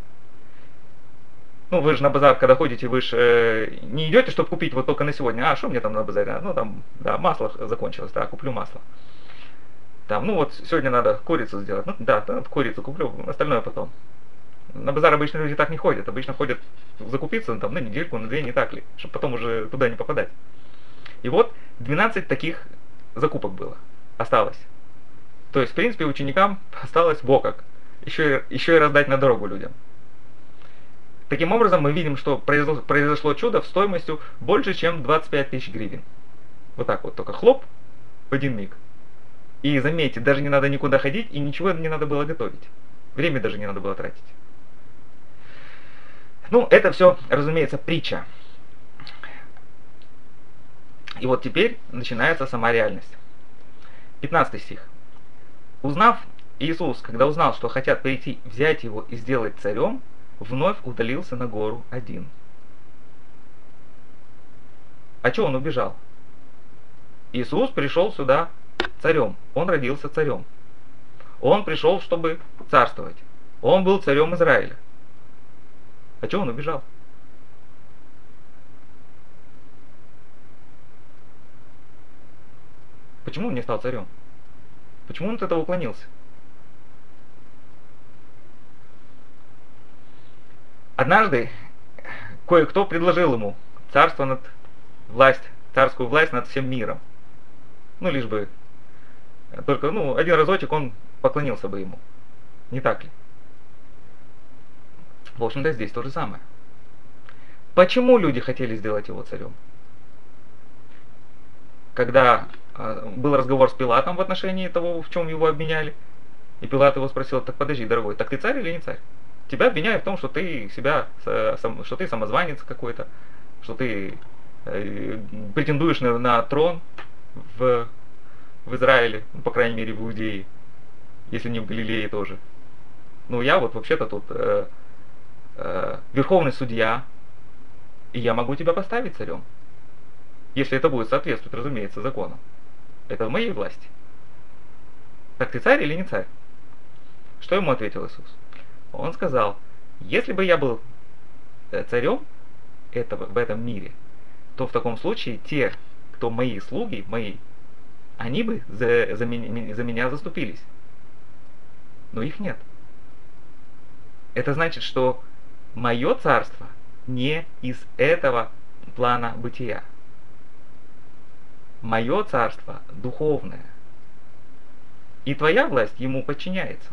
Ну, вы же на базар, когда ходите, вы же э, не идете, чтобы купить вот только на сегодня. А, что мне там на базаре? Ну, там, да, масло закончилось, да, куплю масло. Там, ну вот, сегодня надо курицу сделать. Ну, да, курицу куплю, остальное потом. На базар обычно люди так не ходят. Обычно ходят закупиться там, на недельку, на две, не так ли, чтобы потом уже туда не попадать. И вот двенадцать таких закупок было, осталось. То есть, в принципе, ученикам осталось во как. Еще, еще и раздать на дорогу людям. Таким образом, мы видим, что произошло, произошло чудо в стоимостью больше, чем двадцать пять тысяч гривен. Вот так вот, только хлоп в один миг. И заметьте, даже не надо никуда ходить, и ничего не надо было готовить. Время даже не надо было тратить. Ну, это все, разумеется, притча. И вот теперь начинается сама реальность. пятнадцатый стих. Узнав, Иисус, когда узнал, что хотят прийти, взять его и сделать царем, вновь удалился на гору один. А что он убежал? Иисус пришел сюда царем. Он родился царем. Он пришел, чтобы царствовать. Он был царем Израиля. А что он убежал? Почему он не стал царем? Почему он от этого уклонился? Однажды кое-кто предложил ему царство над власть, царскую власть над всем миром. Ну, лишь бы только, ну, один разочек он поклонился бы ему. Не так ли? В общем-то, здесь то же самое. Почему люди хотели сделать его царем? Когда э, был разговор с Пилатом в отношении того, в чем его обвиняли, и Пилат его спросил: так подожди, дорогой, так ты царь или не царь? Тебя обвиняют в том, что ты себя, что ты самозванец какой-то, что ты э, претендуешь на, на трон в, в Израиле, ну, по крайней мере в Иудее, если не в Галилее тоже. Ну, я вот вообще-то тут э, э, верховный судья, и я могу тебя поставить царем, если это будет соответствовать, разумеется, закону. Это в моей власти. Так ты царь или не царь? Что ему ответил Иисус? Он сказал: если бы я был царем этого, в этом мире, то в таком случае те, кто мои слуги, мои они бы за, за, меня, за меня заступились. Но их нет. Это значит, что мое царство не из этого плана бытия. Мое царство духовное. И твоя власть ему подчиняется.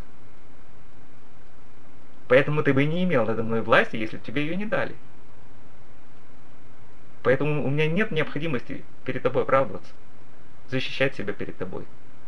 Поэтому ты бы не имел надо мной власти, если бы тебе ее не дали. Поэтому у меня нет необходимости перед тобой оправдываться, защищать себя перед тобой.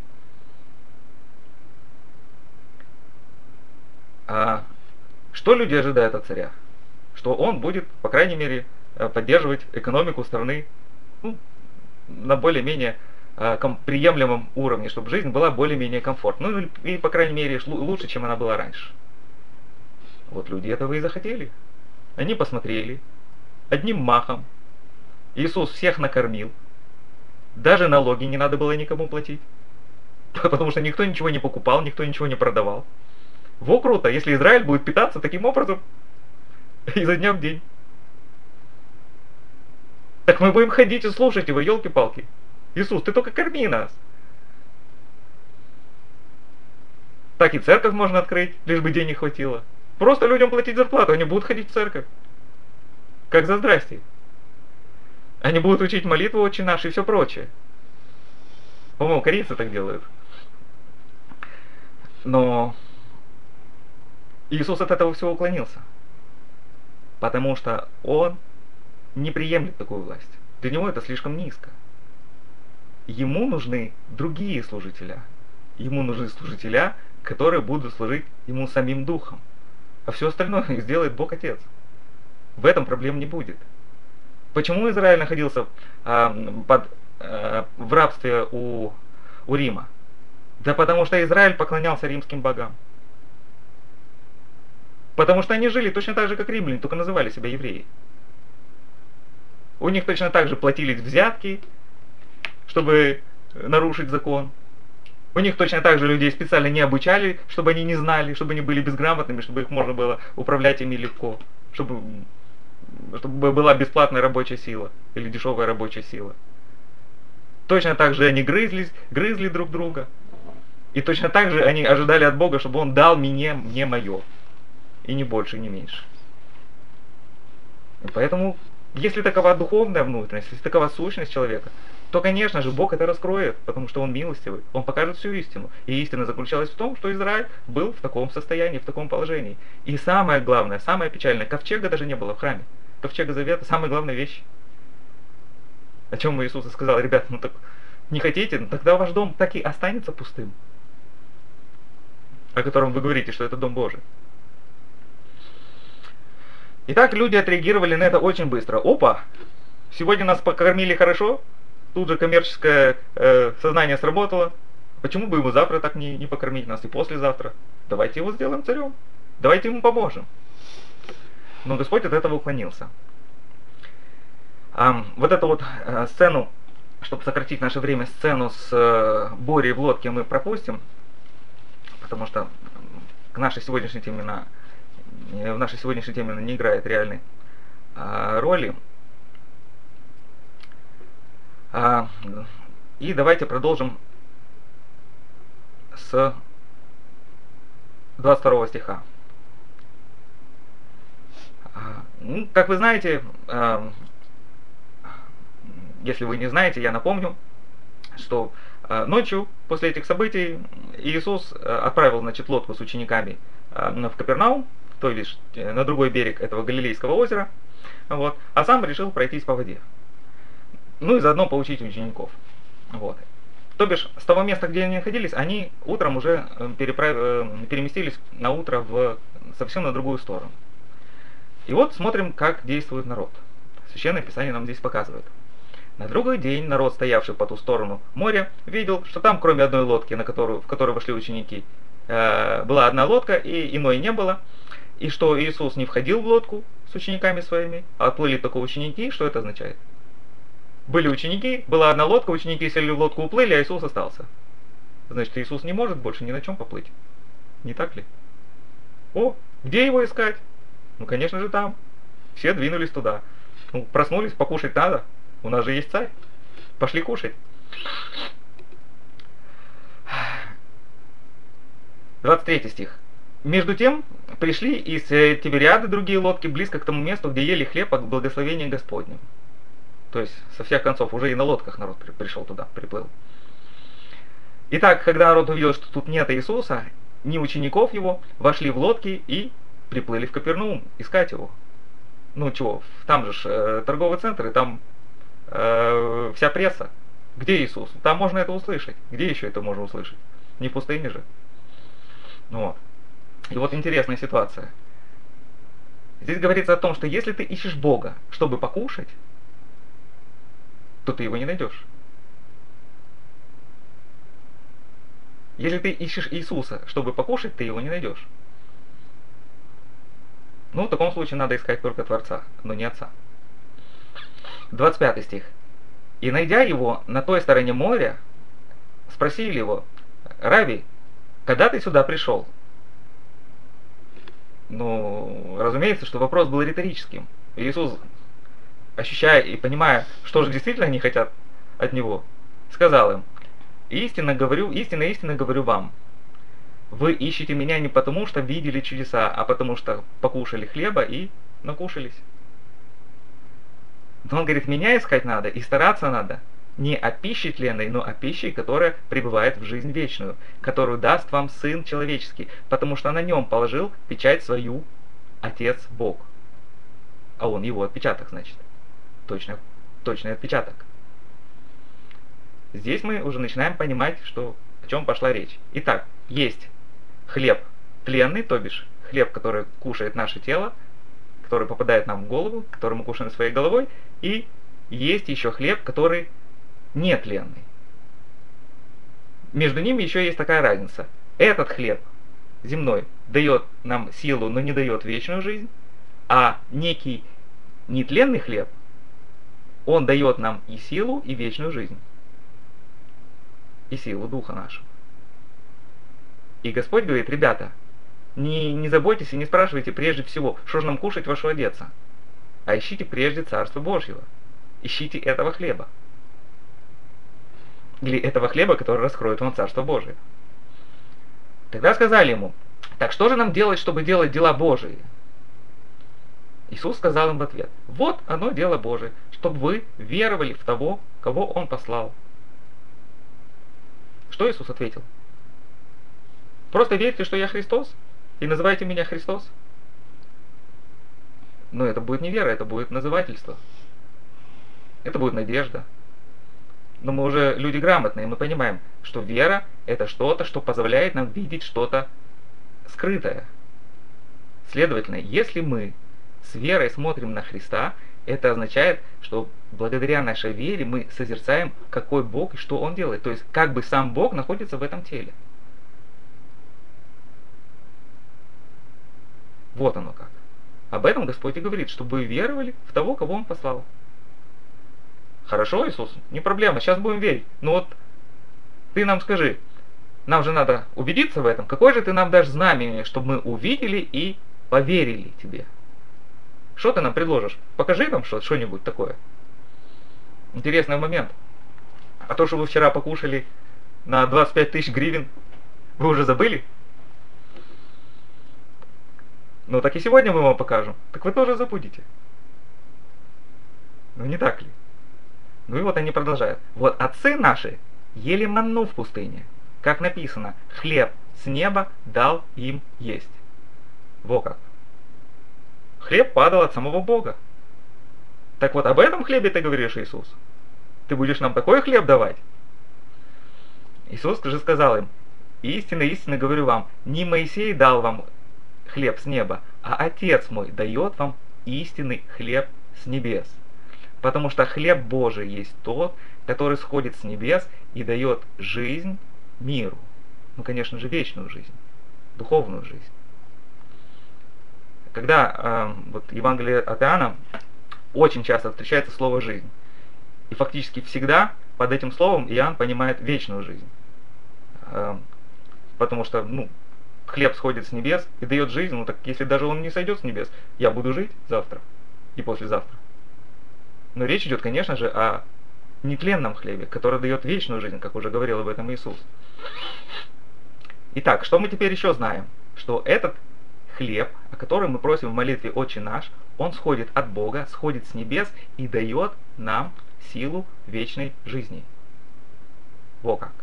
А что люди ожидают от царя? Что он будет, по крайней мере, поддерживать экономику страны, ну, на более-менее э, приемлемом уровне, чтобы жизнь была более-менее комфортной. Ну, и, по крайней мере, лучше, чем она была раньше. Вот люди этого и захотели. Они посмотрели. Одним махом Иисус всех накормил. Даже налоги не надо было никому платить. Потому что никто ничего не покупал, никто ничего не продавал. Во, круто, если Израиль будет питаться таким образом изо дня в день. Так мы будем ходить и слушать его, елки-палки. Иисус, ты только корми нас. Так и церковь можно открыть, лишь бы денег хватило. Просто людям платить зарплату, они будут ходить в церковь. Как за здрасте. Они будут учить молитву «Отче наш» и все прочее. По-моему, корейцы так делают. Но Иисус от этого всего уклонился. Потому что Он не приемлет такую власть. Для него это слишком низко. Ему нужны другие служителя. Ему нужны служителя, которые будут служить ему самим духом. А все остальное сделает Бог Отец. В этом проблем не будет. Почему Израиль находился э, под, э, в рабстве у, у Рима? Да потому что Израиль поклонялся римским богам. Потому что они жили точно так же, как римляне, только называли себя евреи. У них точно так же платились взятки, чтобы нарушить закон. У них точно так же людей специально не обучали, чтобы они не знали, чтобы они были безграмотными, чтобы их можно было управлять ими легко, чтобы, чтобы была бесплатная рабочая сила или дешевая рабочая сила. Точно так же они грызлись, грызли друг друга. И точно так же они ожидали от Бога, чтобы Он дал мне, мне мое. И не больше, не меньше. И поэтому, если такова духовная внутренность, если такова сущность человека, то, конечно же, Бог это раскроет, потому что Он милостивый. Он покажет всю истину. И истина заключалась в том, что Израиль был в таком состоянии, в таком положении. И самое главное, самое печальное, ковчега даже не было в храме. Ковчега Завета — самая главная вещь. О чем Иисус и сказал: ребят, ну так не хотите, ну тогда ваш дом так и останется пустым, о котором вы говорите, что это дом Божий. Итак, люди отреагировали на это очень быстро. Опа, сегодня нас покормили хорошо, тут же коммерческое э, сознание сработало. Почему бы ему завтра так не, не покормить нас и послезавтра? Давайте его сделаем царем, давайте ему поможем. Но Господь от этого уклонился. А, вот эту вот э, сцену, чтобы сократить наше время, сцену с э, Борей в лодке мы пропустим, потому что к нашей сегодняшней теме на в нашей сегодняшней теме не играет реальной а, роли. А, и давайте продолжим с двадцать второго стиха. А, ну, как вы знаете, а, если вы не знаете, я напомню, что а, ночью после этих событий Иисус а, отправил, значит, лодку с учениками а, в Капернаум, то есть на другой берег этого Галилейского озера, вот, а сам решил пройтись по воде. Ну и заодно поучить учеников. Вот. То бишь, с того места, где они находились, они утром уже переправ... переместились на утро в совсем на другую сторону. И вот смотрим, как действует народ. Священное Писание нам здесь показывает. На другой день народ, стоявший по ту сторону моря, видел, что там, кроме одной лодки, на которую, в которую вошли ученики, была одна лодка, и иной не было. И что Иисус не входил в лодку с учениками своими, а отплыли только ученики. Что это означает? Были ученики, была одна лодка, ученики сели в лодку, уплыли, а Иисус остался. Значит, Иисус не может больше ни на чем поплыть. Не так ли? О, где его искать? Ну, конечно же, там. Все двинулись туда. Ну, проснулись, покушать надо. У нас же есть царь. Пошли кушать. двадцать третий стих. Между тем пришли из Тивериады другие лодки близко к тому месту, где ели хлеб от благословения Господнего. То есть со всех концов уже и на лодках народ пришел туда, приплыл. Итак, когда народ увидел, что тут нет Иисуса, ни учеников его, вошли в лодки и приплыли в Капернаум искать его. Ну чего, там же э, торговый центр, и там э, вся пресса. Где Иисус? Там можно это услышать. Где еще это можно услышать? Не в пустыне же. Вот. И вот интересная ситуация. Здесь говорится о том, что если ты ищешь Бога, чтобы покушать, то ты его не найдешь. Если ты ищешь Иисуса, чтобы покушать, ты его не найдешь. Ну, в таком случае надо искать только Творца, но не Отца. двадцать пятый стих. «И найдя его на той стороне моря, спросили его: Рави, когда ты сюда пришел?» Ну, разумеется, что вопрос был риторическим. Иисус, ощущая и понимая, что же действительно они хотят от него, сказал им: «Истинно говорю, истинно, истинно говорю вам, вы ищете меня не потому, что видели чудеса, а потому что покушали хлеба и накушались». Но он говорит, меня искать надо и стараться надо не о пище тленной, но о пище, которая пребывает в жизнь вечную, которую даст вам Сын Человеческий, потому что на нем положил печать свою Отец Бог. А он его отпечаток, значит. Точно, точный отпечаток. Здесь мы уже начинаем понимать, что, о чем пошла речь. Итак, есть хлеб тленный, то бишь хлеб, который кушает наше тело, который попадает нам в голову, который мы кушаем своей головой, и есть еще хлеб, который нетленный. Между ними еще есть такая разница. Этот хлеб земной дает нам силу, но не дает вечную жизнь, а некий нетленный хлеб, он дает нам и силу, и вечную жизнь, и силу духа нашего. И Господь говорит, ребята, не, не заботьтесь и не спрашивайте прежде всего, что же нам кушать, во что одеться, а ищите прежде Царство Божьего. Ищите этого хлеба. Или этого хлеба, который раскроет вам Царство Божие. Тогда сказали ему, так что же нам делать, чтобы делать дела Божии? Иисус сказал им в ответ, вот оно дело Божие, чтобы вы веровали в того, кого Он послал. Что Иисус ответил? Просто верьте, что я Христос, и называйте меня Христос. Но это будет не вера, это будет назывательство. Это будет надежда. Но мы уже люди грамотные, мы понимаем, что вера это что-то, что позволяет нам видеть что-то скрытое. Следовательно, если мы с верой смотрим на Христа, это означает, что благодаря нашей вере мы созерцаем, какой Бог и что Он делает. То есть, как бы сам Бог находится в этом теле. Вот оно как. Об этом Господь и говорит, чтобы вы веровали в того, кого Он послал. Хорошо, Иисус, не проблема, сейчас будем верить. Но вот ты нам скажи, нам же надо убедиться в этом. Какое же ты нам дашь знамение, чтобы мы увидели и поверили тебе? Что ты нам предложишь? Покажи нам что-нибудь такое. Интересный момент. А то, что вы вчера покушали на двадцать пять тысяч гривен, вы уже забыли? Ну так и сегодня мы вам покажем. Так вы тоже забудете. Ну не так ли? Ну и вот они продолжают. Вот отцы наши ели манну в пустыне. Как написано, хлеб с неба дал им есть. Во как. Хлеб падал от самого Бога. Так вот об этом хлебе ты говоришь, Иисус? Ты будешь нам такой хлеб давать? Иисус же сказал им, истинно, истинно говорю вам, не Моисей дал вам хлеб с неба, а Отец мой дает вам истинный хлеб с небес. Потому что хлеб Божий есть тот, который сходит с небес и дает жизнь миру. Ну, конечно же, вечную жизнь, духовную жизнь. Когда э, вот Евангелие от Иоанна очень часто встречается слово «жизнь». И фактически всегда под этим словом Иоанн понимает вечную жизнь. Э, потому что, ну, хлеб сходит с небес и дает жизнь, ну так если даже он не сойдет с небес, я буду жить завтра и послезавтра. Но речь идет, конечно же, о нетленном хлебе, который дает вечную жизнь, как уже говорил об этом Иисус. Итак, что мы теперь еще знаем? Что этот хлеб, о котором мы просим в молитве «Отче наш», он сходит от Бога, сходит с небес и дает нам силу вечной жизни. Во как.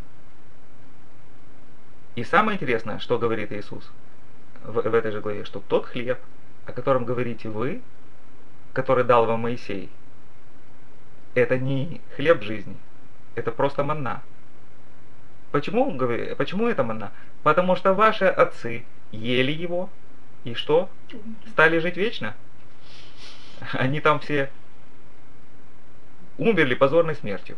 И самое интересное, что говорит Иисус в, в этой же главе, что тот хлеб, о котором говорите вы, который дал вам Моисей, это не хлеб жизни, это просто манна. Почему, почему это манна? Потому что ваши отцы ели его, и что? Стали жить вечно? Они там все умерли позорной смертью.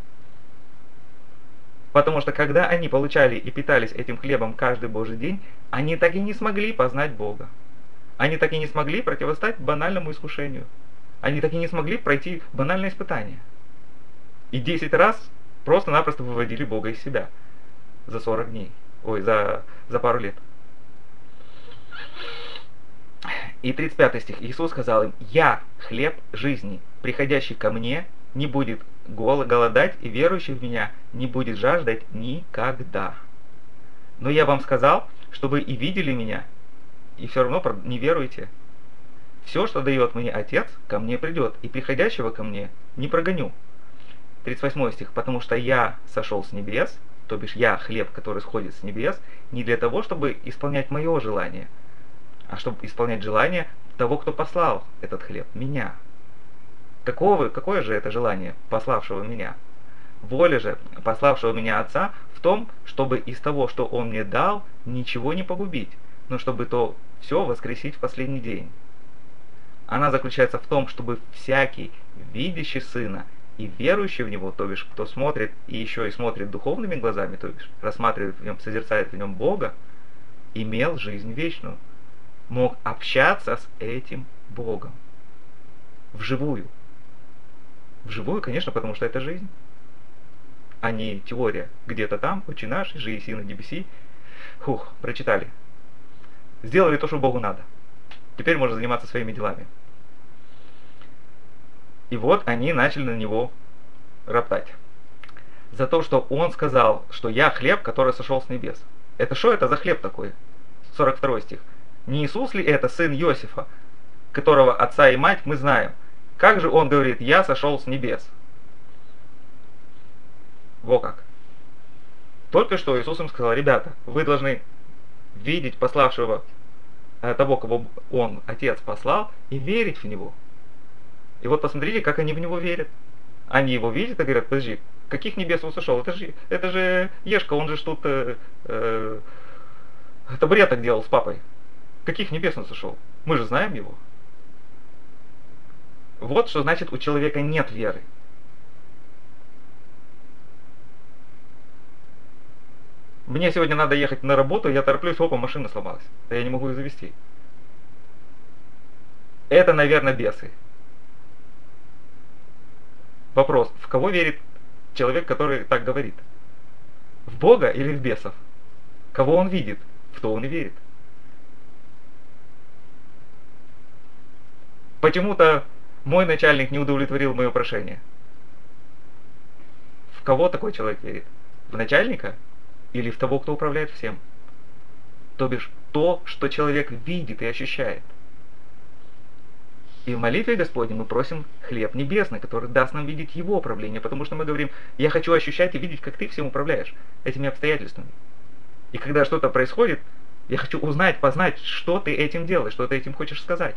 Потому что когда они получали и питались этим хлебом каждый Божий день, они так и не смогли познать Бога. Они так и не смогли противостать банальному искушению. Они так и не смогли пройти банальное испытание. И десять раз просто-напросто выводили Бога из себя за сорок дней. Ой, за, за пару лет. И тридцать пятый стих. Иисус сказал им: «Я хлеб жизни, приходящий ко мне не будет голодать, и верующий в меня не будет жаждать никогда. Но я вам сказал, чтобы и видели меня, и все равно не веруете. Все, что дает мне Отец, ко мне придет, и приходящего ко мне не прогоню». тридцать восьмой стих. «Потому что я сошел с небес», то бишь я хлеб, который сходит с небес, не для того, чтобы исполнять мое желание, а чтобы исполнять желание того, кто послал этот хлеб, меня. Какого, какое же это желание пославшего меня? Воля же пославшего меня Отца в том, чтобы из того, что Он мне дал, ничего не погубить, но чтобы то все воскресить в последний день. Она заключается в том, чтобы всякий, видящий Сына и верующий в Него, то бишь кто смотрит и еще и смотрит духовными глазами, то бишь рассматривает в Нем, созерцает в Нем Бога, имел жизнь вечную, мог общаться с этим Богом вживую. Вживую, конечно, потому что это жизнь, а не теория. Где-то там, «Отче наш, же еси на небеси». Хух, прочитали. Сделали то, что Богу надо. Теперь можно заниматься своими делами. И вот они начали на него роптать. За то, что он сказал, что я хлеб, который сошел с небес. Это что это за хлеб такой? сорок второй стих. Не Иисус ли это сын Иосифа, которого отца и мать мы знаем? Как же он говорит: я сошел с небес? Во как. Только что Иисус им сказал: ребята, вы должны видеть пославшего того, кого он, Отец, послал, и верить в Него. И вот посмотрите, как они в Него верят. Они Его видят и говорят: подожди, каких небес он сошел? Это же, это же Ешка, он же тут э, э, табуреток делал с папой. Каких небес он сошел? Мы же знаем Его. Вот что значит: у человека нет веры. Мне сегодня надо ехать на работу, я тороплюсь, опа, машина сломалась. Я не могу ее завести. Это, наверное, бесы. Вопрос: в кого верит человек, который так говорит? В Бога или в бесов? Кого он видит, в то он и верит. Почему-то мой начальник не удовлетворил мое прошение. В кого такой человек верит? В начальника или в того, кто управляет всем? То бишь то, что человек видит и ощущает. И в молитве Господней мы просим хлеб небесный, который даст нам видеть Его управление, потому что мы говорим: я хочу ощущать и видеть, как Ты всем управляешь этими обстоятельствами. И когда что-то происходит, я хочу узнать, познать, что Ты этим делаешь, что Ты этим хочешь сказать.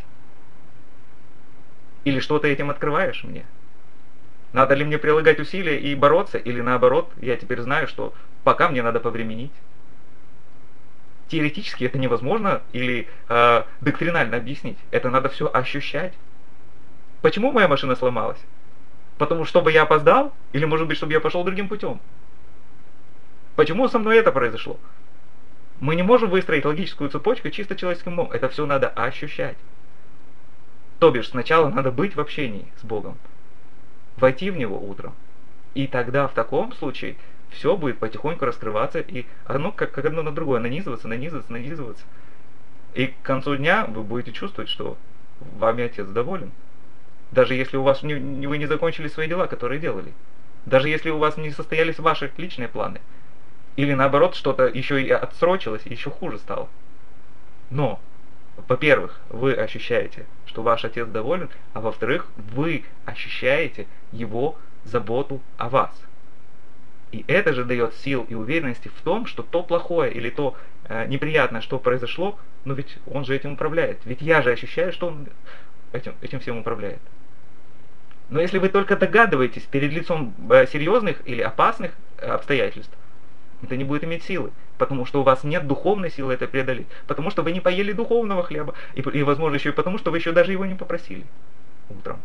Или что Ты этим открываешь мне. Надо ли мне прилагать усилия и бороться, или наоборот, я теперь знаю, что пока мне надо повременить. Теоретически это невозможно или э, доктринально объяснить. Это надо все ощущать. Почему моя машина сломалась? Потому что чтобы я опоздал? Или может быть, чтобы я пошел другим путем? Почему со мной это произошло? Мы не можем выстроить логическую цепочку чисто человеческим умом. Это все надо ощущать. То бишь сначала надо быть в общении с Богом. Войти в Него утром. И тогда в таком случае все будет потихоньку раскрываться, и оно как, как одно на другое нанизываться, нанизываться, нанизываться. И к концу дня вы будете чувствовать, что вами Отец доволен. Даже если у вас не, вы не закончили свои дела, которые делали. Даже если у вас не состоялись ваши личные планы. Или наоборот, что-то еще и отсрочилось, и еще хуже стало. Но, во-первых, вы ощущаете, что ваш отец доволен, а во-вторых, вы ощущаете его заботу о вас. И это же дает сил и уверенности в том, что то плохое или то э, неприятное, что произошло, ну ведь он же этим управляет. Ведь я же ощущаю, что он этим, этим всем управляет. Но если вы только догадываетесь перед лицом э, серьезных или опасных э, обстоятельств, это не будет иметь силы, потому что у вас нет духовной силы это преодолеть, потому что вы не поели духовного хлеба, и, и возможно еще и потому, что вы еще даже его не попросили утром.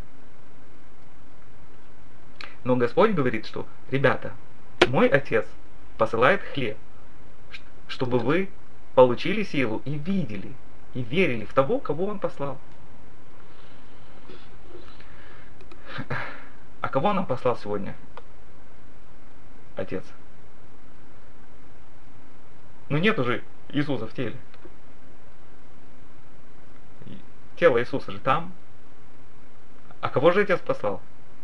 Но Господь говорит, что, ребята, мой Отец посылает хлеб, чтобы вы получили силу и видели, и верили в того, кого Он послал. А кого нам послал сегодня Отец? Ну нет уже Иисуса в теле. Тело Иисуса же там. А кого же Отец послал?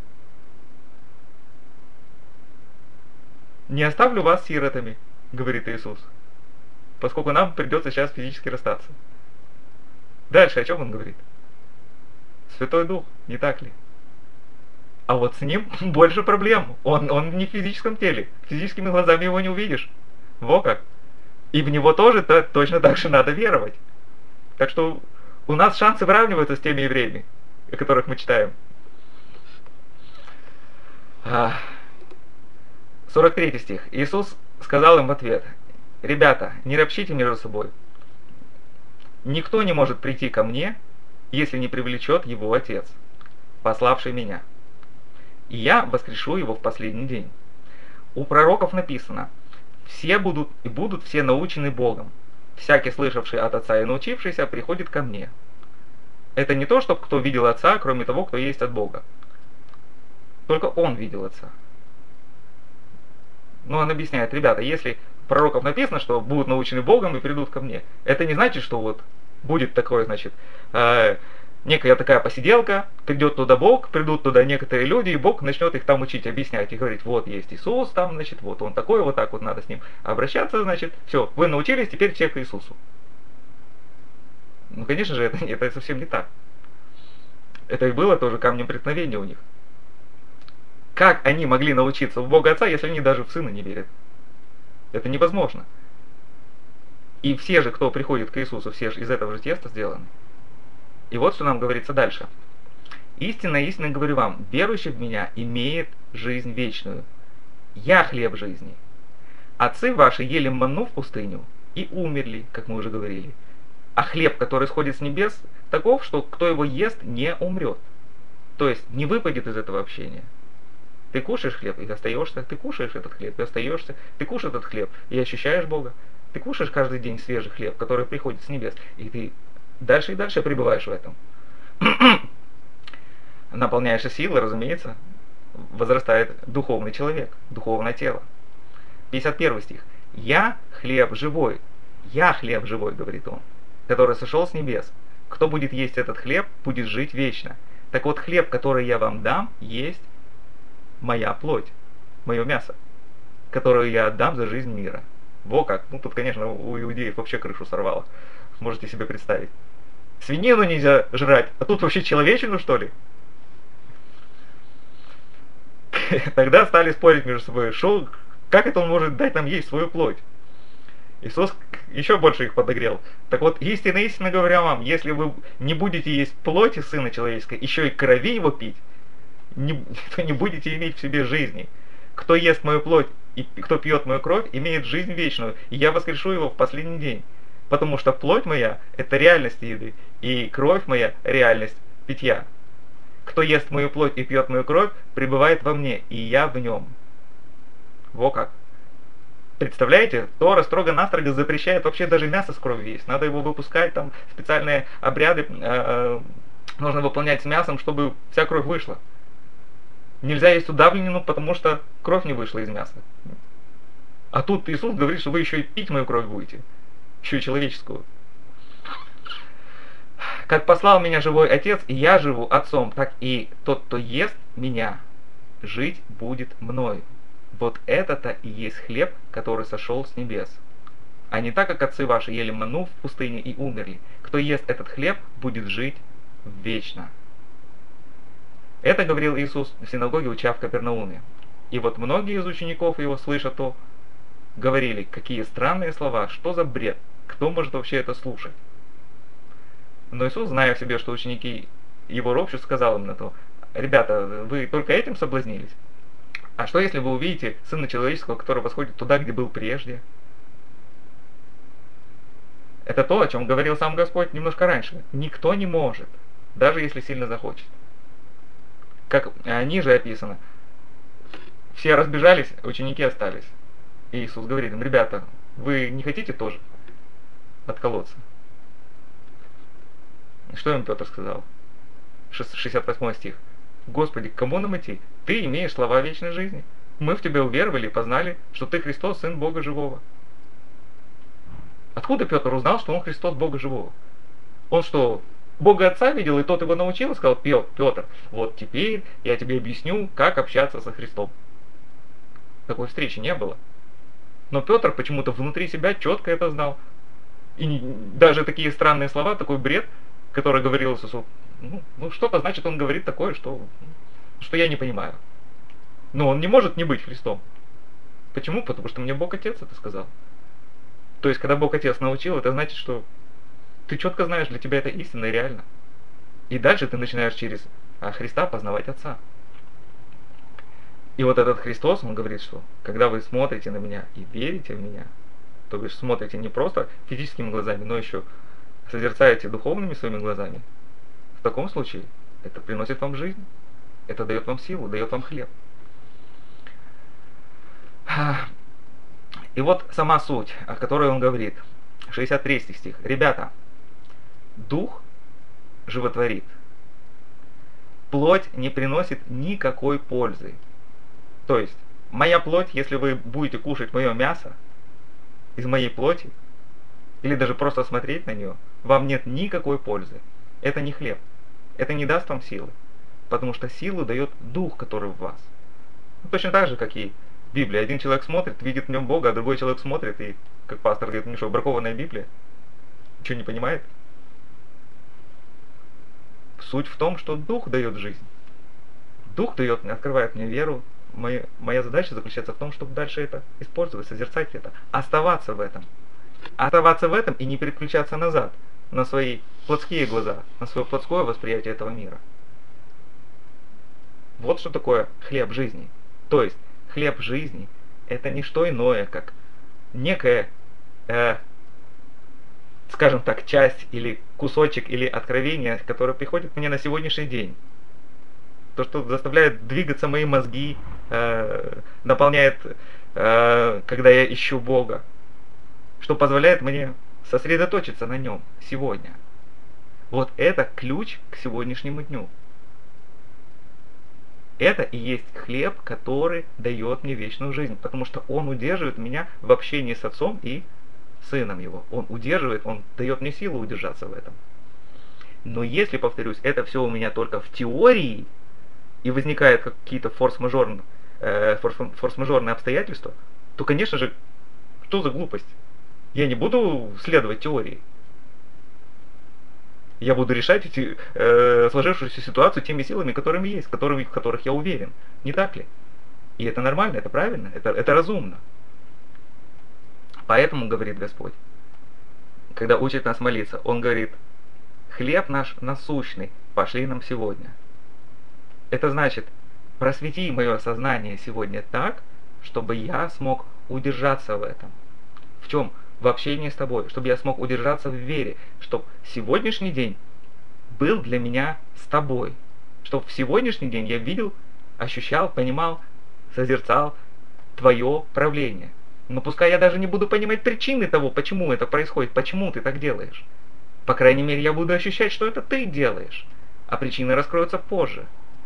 Не оставлю вас сиротами, говорит Иисус, поскольку нам придется сейчас физически расстаться. Дальше о чем Он говорит? Святой Дух, не так ли? А вот с Ним больше проблем. Он, он не в физическом теле. Физическими глазами его не увидишь. Во как. И в Него тоже -то, точно так же надо веровать. Так что у нас шансы выравниваются с теми евреями, о которых мы читаем. сорок третий стих. Иисус сказал им в ответ: ребята, не ропщите между собой. Никто не может прийти ко мне, если не привлечет его Отец, пославший меня. И я воскрешу его в последний день. У пророков написано: все будут и будут все научены Богом. Всякий, слышавший от Отца и научившийся, приходит ко мне. Это не то, чтобы кто видел Отца, кроме того, кто есть от Бога. Только Он видел Отца. Но Он объясняет: ребята, если у пророков написано, что будут научены Богом и придут ко мне, это не значит, что вот будет такое, значит, э, некая такая посиделка, придет туда Бог, придут туда некоторые люди, и Бог начнет их там учить, объяснять и говорить: вот есть Иисус там, значит, вот Он такой, вот так вот надо с Ним обращаться, значит, все, вы научились, теперь все к Иисусу. Ну, конечно же, это, это совсем не так. Это и было тоже камнем преткновения у них. Как они могли научиться в Бога Отца, если они даже в Сына не верят? Это невозможно. И все же, кто приходит к Иисусу, все же из этого же теста сделаны. И вот что нам говорится дальше. «Истинно, истинно говорю вам, верующий в Меня имеет жизнь вечную. Я хлеб жизни. Отцы ваши ели манну в пустыню и умерли, как мы уже говорили. А хлеб, который сходит с небес, таков, что кто его ест, не умрет». То есть не выпадет из этого общения. Ты кушаешь хлеб и остаешься, ты кушаешь этот хлеб и остаешься, ты кушаешь этот хлеб и ощущаешь Бога. Ты кушаешь каждый день свежий хлеб, который приходит с небес, и ты дальше и дальше пребываешь в этом. Наполняешься силой, разумеется, возрастает духовный человек, духовное тело. пятьдесят первый стих. «Я хлеб живой, я хлеб живой, говорит Он, который сошел с небес. Кто будет есть этот хлеб, будет жить вечно. Так вот, хлеб, который я вам дам, есть моя плоть, мое мясо, которую я отдам за жизнь мира». Во как. Ну тут, конечно, у иудеев вообще крышу сорвало. Можете себе представить. Свинину нельзя жрать, а тут вообще человечину, что ли? Тогда стали спорить между собой, шо, как это Он может дать нам есть свою плоть? Иисус еще больше их подогрел. Так вот, истинно, истинно говоря вам, если вы не будете есть плоти Сына Человеческой, еще и крови Его пить, не, то не будете иметь в себе жизни. Кто ест мою плоть и кто пьет мою кровь, имеет жизнь вечную, и я воскрешу его в последний день. Потому что плоть моя – это реальность еды, и кровь моя – реальность питья. Кто ест мою плоть и пьет мою кровь, пребывает во мне, и я в нем. Во как. Представляете, Тора строго-настрого запрещает вообще даже мясо с кровью есть. Надо его выпускать, там специальные обряды э, нужно выполнять с мясом, чтобы вся кровь вышла. Нельзя есть удавленину, потому что кровь не вышла из мяса. А тут Иисус говорит, что вы еще и пить мою кровь будете. Еще и человеческую. «Как послал меня живой Отец, и я живу Отцом, так и тот, кто ест меня, жить будет мною». Вот это-то и есть хлеб, который сошел с небес. А не так, как отцы ваши ели ману в пустыне и умерли. Кто ест этот хлеб, будет жить вечно. Это говорил Иисус в синагоге, уча в Капернауме. И вот многие из учеников его, слыша то, говорили, какие странные слова, что за бред, кто может вообще это слушать? Но Иисус, зная в себе, что ученики его ропщут, сказал им на то: ребята, вы только этим соблазнились? А что если вы увидите Сына Человеческого, который восходит туда, где был прежде? Это то, о чем говорил сам Господь немножко раньше. Никто не может, даже если сильно захочет. Как ниже описано, все разбежались, ученики остались. И Иисус говорит им: ребята, вы не хотите тоже отколоться? Что им Петр сказал? шестьдесят восьмой стих. Господи, к кому нам идти? Ты имеешь слова вечной жизни. Мы в тебя уверовали и познали, что ты Христос, Сын Бога Живого. Откуда Петр узнал, что он Христос Бога Живого? Он что, Бога Отца видел, и тот его научил, и сказал: Петр, вот теперь я тебе объясню, как общаться со Христом. Такой встречи не было. Но Петр почему-то внутри себя четко это знал. И даже такие странные слова, такой бред, который говорил Иисусу, ну, ну что-то значит он говорит такое, что, что я не понимаю. Но он не может не быть Христом. Почему? Потому что мне Бог Отец это сказал. То есть, когда Бог Отец научил, это значит, что ты четко знаешь, для тебя это истинно и реально. И дальше ты начинаешь через Христа познавать Отца. И вот этот Христос, он говорит, что когда вы смотрите на меня и верите в меня, то вы смотрите не просто физическими глазами, но еще созерцаете духовными своими глазами, в таком случае это приносит вам жизнь, это дает вам силу, дает вам хлеб. И вот сама суть, о которой он говорит, шестьдесят третий стих. Ребята, дух животворит, плоть не приносит никакой пользы. То есть, моя плоть, если вы будете кушать мое мясо из моей плоти, или даже просто смотреть на нее, вам нет никакой пользы. Это не хлеб. Это не даст вам силы. Потому что силу дает дух, который в вас. Ну, точно так же, как и Библия. Один человек смотрит, видит в нем Бога, а другой человек смотрит, и, как пастор говорит, ну что, бракованная Библия? Ничего не понимает? Суть в том, что дух дает жизнь. Дух дает, открывает мне веру. Моя, моя задача заключается в том, чтобы дальше это использовать, созерцать это, оставаться в этом. Оставаться в этом и не переключаться назад, на свои плотские глаза, на свое плотское восприятие этого мира. Вот что такое хлеб жизни. То есть, хлеб жизни – это не что иное, как некая, э, скажем так, часть или кусочек или откровение, которое приходит мне на сегодняшний день. То, что заставляет двигаться мои мозги, э, наполняет, э, когда я ищу Бога, что позволяет мне сосредоточиться на нем сегодня. Вот это ключ к сегодняшнему дню. Это и есть хлеб, который дает мне вечную жизнь, потому что он удерживает меня в общении с Отцом и Сыном Его. Он удерживает, он дает мне силу удержаться в этом. Но если, повторюсь, это все у меня только в теории, и возникают какие-то форс-мажорные, э, форс-мажорные обстоятельства, то, конечно же, что за глупость? Я не буду следовать теории. Я буду решать эти, э, сложившуюся ситуацию теми силами, которыми есть, которыми, в которых я уверен. Не так ли? И это нормально, это правильно, это, это разумно. Поэтому, говорит Господь, когда учит нас молиться, Он говорит: хлеб наш насущный пошли нам сегодня. Это значит, просвети мое сознание сегодня так, чтобы я смог удержаться в этом. В чем? В общении с тобой, чтобы я смог удержаться в вере, чтобы сегодняшний день был для меня с тобой, чтобы в сегодняшний день я видел, ощущал, понимал, созерцал твое правление. Но пускай я даже не буду понимать причины того, почему это происходит, почему ты так делаешь. По крайней мере, я буду ощущать, что это ты делаешь, а причины раскроются позже.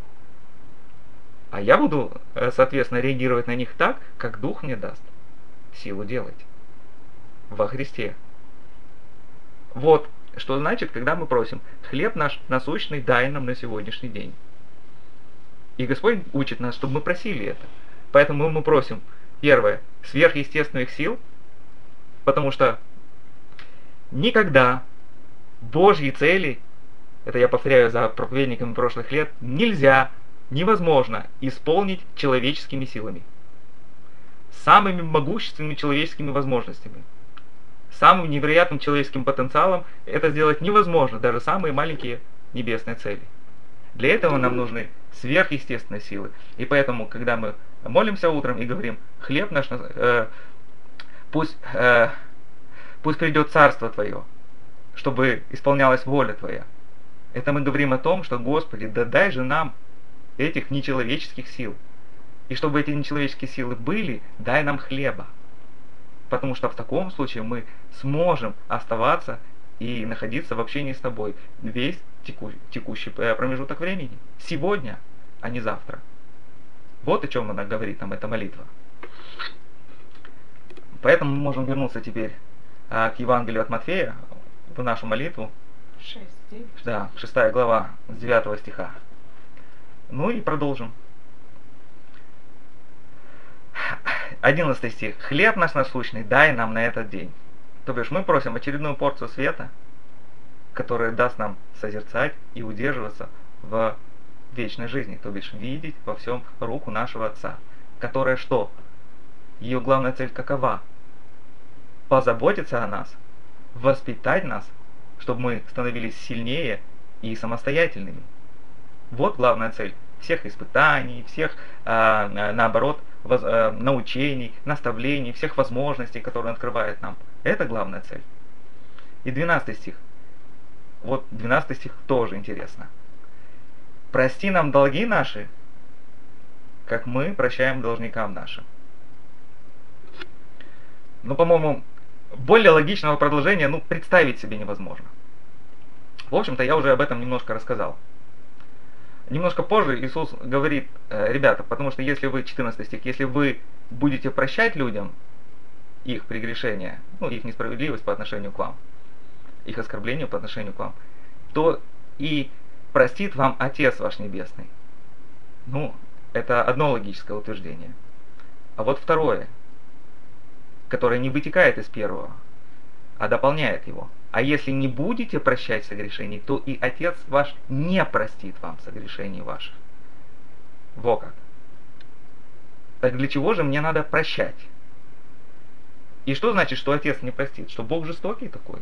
А я буду, соответственно, реагировать на них так, как Дух мне даст силу делать. Во Христе. Вот что значит, когда мы просим: хлеб наш насущный дай нам на сегодняшний день. И Господь учит нас, чтобы мы просили это. Поэтому мы просим, первое, сверхъестественных сил, потому что никогда Божьи цели, это я повторяю за проповедниками прошлых лет, нельзя, невозможно исполнить человеческими силами, самыми могущественными человеческими возможностями, самым невероятным человеческим потенциалом это сделать невозможно, даже самые маленькие небесные цели. Для этого нам нужны сверхъестественные силы. И поэтому, когда мы молимся утром и говорим, хлеб наш, э, пусть, э, пусть придет царство Твое, чтобы исполнялась воля Твоя, это мы говорим о том, что, Господи, да дай же нам этих нечеловеческих сил. И чтобы эти нечеловеческие силы были, дай нам хлеба. Потому что в таком случае мы сможем оставаться и находиться в общении с Тобой весь теку, текущий промежуток времени. Сегодня, а не завтра. Вот о чем она говорит нам, эта молитва. Поэтому мы можем вернуться теперь а, к Евангелию от Матфея, в нашу молитву. шесть, девять. Да, шестая глава, с девятого стиха. Ну и продолжим. одиннадцатый стих. «Хлеб наш насущный дай нам на этот день». То бишь мы просим очередную порцию света, которая даст нам созерцать и удерживаться в вечной жизни. То бишь видеть во всем руку нашего Отца. Которая что? Ее главная цель какова? Позаботиться о нас, воспитать нас, чтобы мы становились сильнее и самостоятельными. Вот главная цель всех испытаний, всех, э, наоборот, воз, э, научений, наставлений, всех возможностей, которые он открывает нам. Это главная цель. И двенадцатый стих. Вот двенадцатый стих тоже интересно. «Прости нам долги наши, как мы прощаем должникам нашим». Ну, по-моему, более логичного продолжения, ну, представить себе невозможно. В общем-то, я уже об этом немножко рассказал. Немножко позже Иисус говорит, ребята, потому что если вы, четырнадцатый стих, если вы будете прощать людям их прегрешения, ну, их несправедливость по отношению к вам, их оскорбление по отношению к вам, то и простит вам Отец ваш Небесный. Ну, это одно логическое утверждение. А вот второе, которое не вытекает из первого, а дополняет его. А если не будете прощать согрешений, то и Отец ваш не простит вам согрешений ваших. Во как. Так для чего же мне надо прощать? И что значит, что Отец не простит? Что Бог жестокий такой?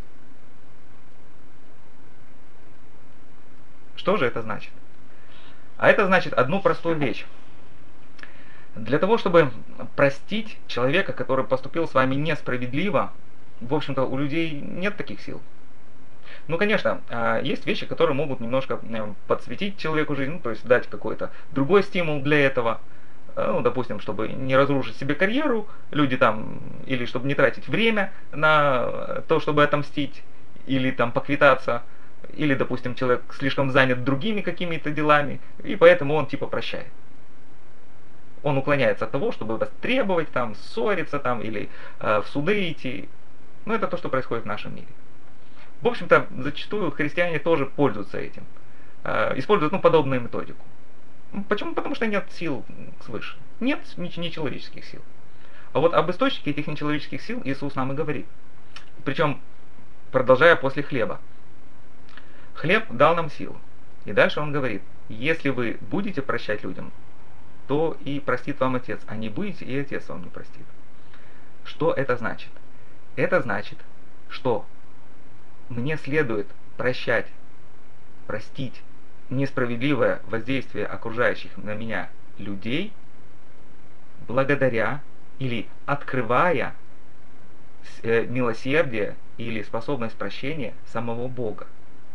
Что же это значит? А это значит одну простую вещь. Для того, чтобы простить человека, который поступил с вами несправедливо, в общем-то, у людей нет таких сил. Ну, конечно, есть вещи, которые могут немножко подсветить человеку жизнь, ну, то есть дать какой-то другой стимул для этого. Ну, допустим, чтобы не разрушить себе карьеру, люди там, или чтобы не тратить время на то, чтобы отомстить, или там поквитаться, или, допустим, человек слишком занят другими какими-то делами, и поэтому он типа прощает. Он уклоняется от того, чтобы требовать, там, ссориться там, или э, в суды идти. Ну, это то, что происходит в нашем мире. В общем-то, зачастую христиане тоже пользуются этим. Э, используют, ну, подобную методику. Почему? Потому что нет сил свыше. Нет нечеловеческих сил. А вот об источнике этих нечеловеческих сил Иисус нам и говорит. Причем, продолжая после хлеба. Хлеб дал нам силу. И дальше он говорит, если вы будете прощать людям, то и простит вам Отец, а не будете, и Отец вам не простит. Что это значит? Это значит, что мне следует прощать, простить несправедливое воздействие окружающих на меня людей, благодаря или открывая милосердие или способность прощения самого Бога.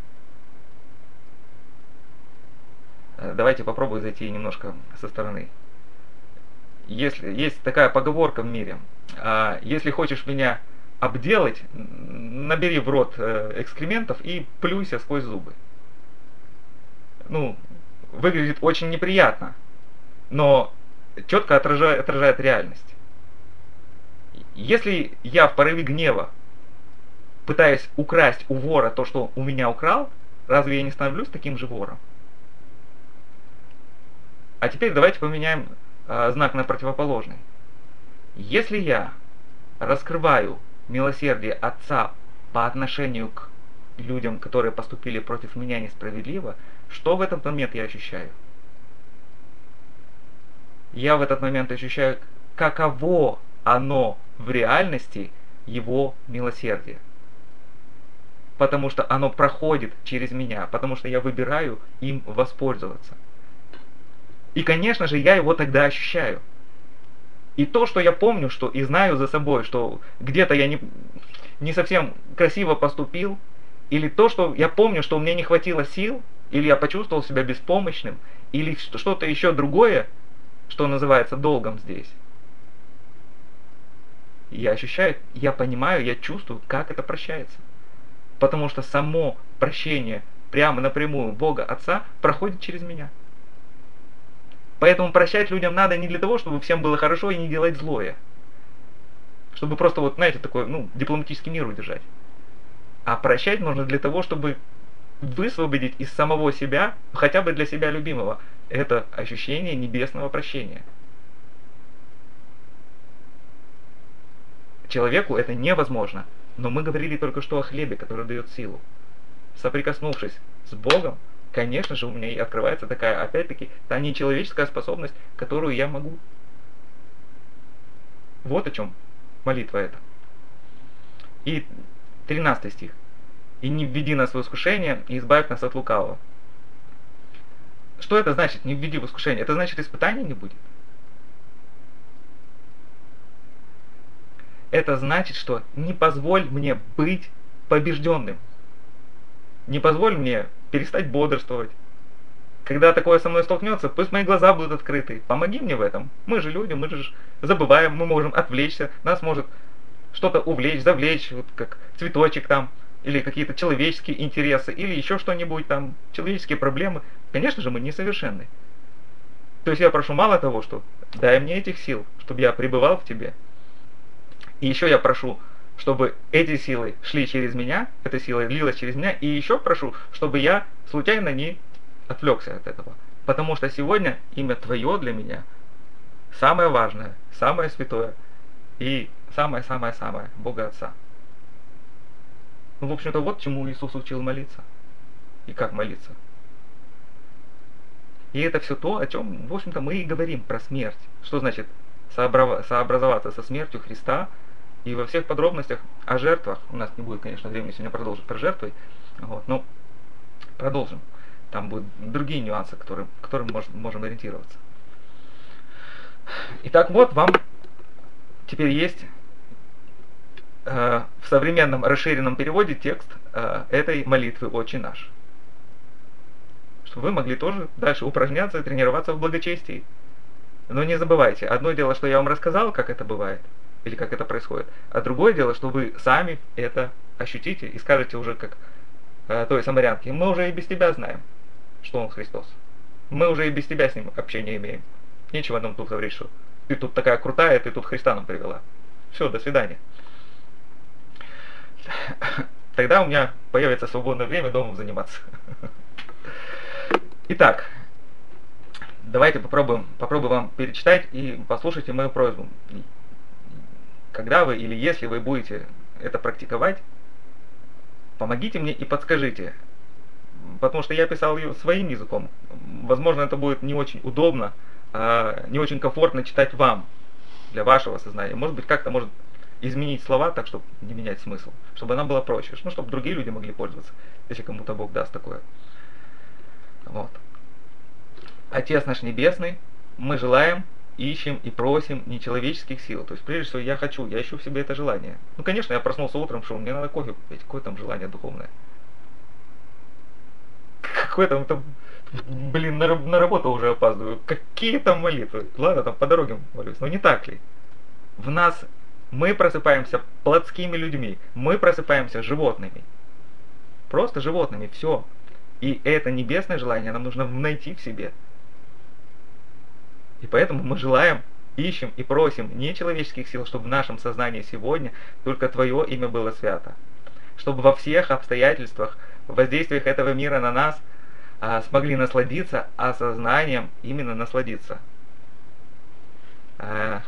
Давайте попробую зайти немножко со стороны. Если, есть такая поговорка в мире, если хочешь меня обделать, набери в рот экскрементов и плюйся сквозь зубы. Ну, выглядит очень неприятно, но четко отражает, отражает реальность. Если я в порыве гнева пытаюсь украсть у вора то, что у меня украл, разве я не становлюсь таким же вором? А теперь давайте поменяем э, знак на противоположный. Если я раскрываю милосердие Отца по отношению к людям, которые поступили против меня несправедливо, что в этот момент я ощущаю? Я в этот момент ощущаю, каково оно в реальности, его милосердие. Потому что оно проходит через меня, потому что я выбираю им воспользоваться. И, конечно же, я его тогда ощущаю. И то, что я помню, что и знаю за собой, что где-то я не, не совсем красиво поступил, или то, что я помню, что мне не хватило сил, или я почувствовал себя беспомощным, или что-то еще другое, что называется долгом здесь. Я ощущаю, я понимаю, я чувствую, как это прощается. Потому что само прощение прямо напрямую Бога Отца проходит через меня. Поэтому прощать людям надо не для того, чтобы всем было хорошо и не делать злое. Чтобы просто, вот, знаете, такой, ну, дипломатический мир удержать. А прощать нужно для того, чтобы высвободить из самого себя, хотя бы для себя любимого, это ощущение небесного прощения. Человеку это невозможно. Но мы говорили только что о хлебе, который дает силу. Соприкоснувшись с Богом, конечно же, у меня и открывается такая, опять-таки, та нечеловеческая способность, которую я могу. Вот о чем молитва эта. И тринадцатый стих. «И не введи нас в искушение, и избавь нас от лукавого». Что это значит, не введи в искушение? Это значит, испытаний не будет. Это значит, что не позволь мне быть побежденным. Не позволь мне перестать бодрствовать. Когда такое со мной столкнется, пусть мои глаза будут открыты. Помоги мне в этом. Мы же люди, мы же забываем, мы можем отвлечься. Нас может что-то увлечь, завлечь, вот как цветочек там, или какие-то человеческие интересы, или еще что-нибудь там, человеческие проблемы. Конечно же, мы несовершенны. То есть я прошу мало того, что дай мне этих сил, чтобы я пребывал в Тебе. И еще я прошу, чтобы эти силы шли через меня, эта сила лилась через меня, и еще прошу, чтобы я случайно не отвлекся от этого. Потому что сегодня имя Твое для меня самое важное, самое святое и самое-самое-самое Бога Отца. Ну, в общем-то, вот чему Иисус учил молиться. И как молиться. И это все то, о чем, в общем-то, мы и говорим про смерть. Что значит сообразоваться со смертью Христа, и во всех подробностях о жертвах. У нас не будет, конечно, времени сегодня продолжить про жертвы, вот, но продолжим. Там будут другие нюансы, которые, к которым мож, можем ориентироваться. Итак, вот вам теперь есть э, в современном расширенном переводе текст э, этой молитвы «Отче наш». Чтобы вы могли тоже дальше упражняться и тренироваться в благочестии. Но не забывайте, одно дело, что я вам рассказал, как это бывает, или как это происходит, а другое дело, что вы сами это ощутите и скажете уже как э, той самарянке: мы уже и без тебя знаем, что он Христос. Мы уже и без тебя с ним общение имеем. Нечего нам тут говорить, что ты тут такая крутая, ты тут Христа нам привела. Все, до свидания. Тогда у меня появится свободное время дома заниматься. Итак, давайте попробуем, попробуем вам перечитать и послушайте мою просьбу. Когда вы или если вы будете это практиковать, помогите мне и подскажите. Потому что я писал ее своим языком. Возможно, это будет не очень удобно, не очень комфортно читать вам, для вашего сознания. Может быть, как-то может изменить слова так, чтобы не менять смысл. Чтобы она была проще. Ну, чтобы другие люди могли пользоваться, если кому-то Бог даст такое. Вот. Отец наш Небесный, мы желаем, ищем и просим нечеловеческих сил. То есть, прежде всего, я хочу, я ищу в себе это желание. Ну, конечно, я проснулся утром, что мне надо кофе попить. Какое там желание духовное? Какое там, там блин, на, на работу уже опаздываю. Какие там молитвы? Ладно, там по дороге молюсь. Но не так ли? В нас мы просыпаемся плотскими людьми. Мы просыпаемся животными. Просто животными. Все. И это небесное желание нам нужно найти в себе. И поэтому мы желаем, ищем и просим нечеловеческих сил, чтобы в нашем сознании сегодня только Твое имя было свято. Чтобы во всех обстоятельствах, в воздействиях этого мира на нас а, смогли насладиться, а сознанием именно насладиться. э,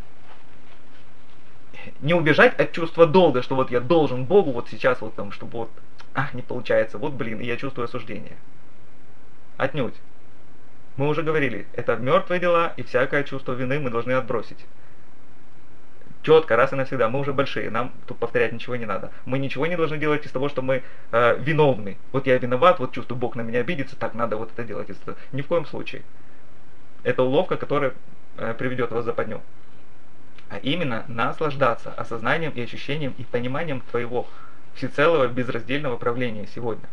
не убежать от чувства долга, что вот я должен Богу вот сейчас вот там, чтобы вот, ах, не получается, вот блин, и я чувствую осуждение. Отнюдь. Мы уже говорили, это мертвые дела, и всякое чувство вины мы должны отбросить. Четко, раз и навсегда. Мы уже большие, нам тут повторять ничего не надо. Мы ничего не должны делать из того, что мы э, виновны. Вот я виноват, вот чувствую, Бог на меня обидится, так надо вот это делать. Ни в коем случае. Это уловка, которая э, приведет вас в западню. А именно наслаждаться осознанием и ощущением и пониманием твоего всецелого безраздельного правления сегодня.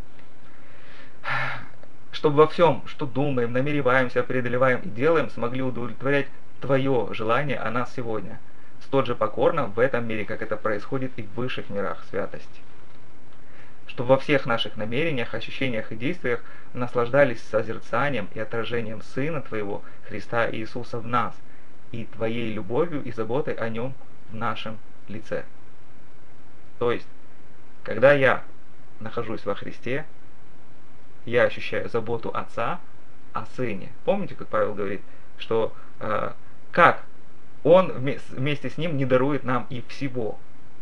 Чтобы во всем, что думаем, намереваемся, преодолеваем и делаем, смогли удовлетворять твое желание о нас сегодня. Столь же покорно в этом мире, как это происходит и в высших мирах святости. Чтобы во всех наших намерениях, ощущениях и действиях наслаждались созерцанием и отражением Сына Твоего, Христа Иисуса в нас, и Твоей любовью и заботой о Нем в нашем лице. То есть, когда я нахожусь во Христе, я ощущаю заботу Отца о Сыне. Помните, как Павел говорит, что э, как Он вместе с Ним не дарует нам и всего.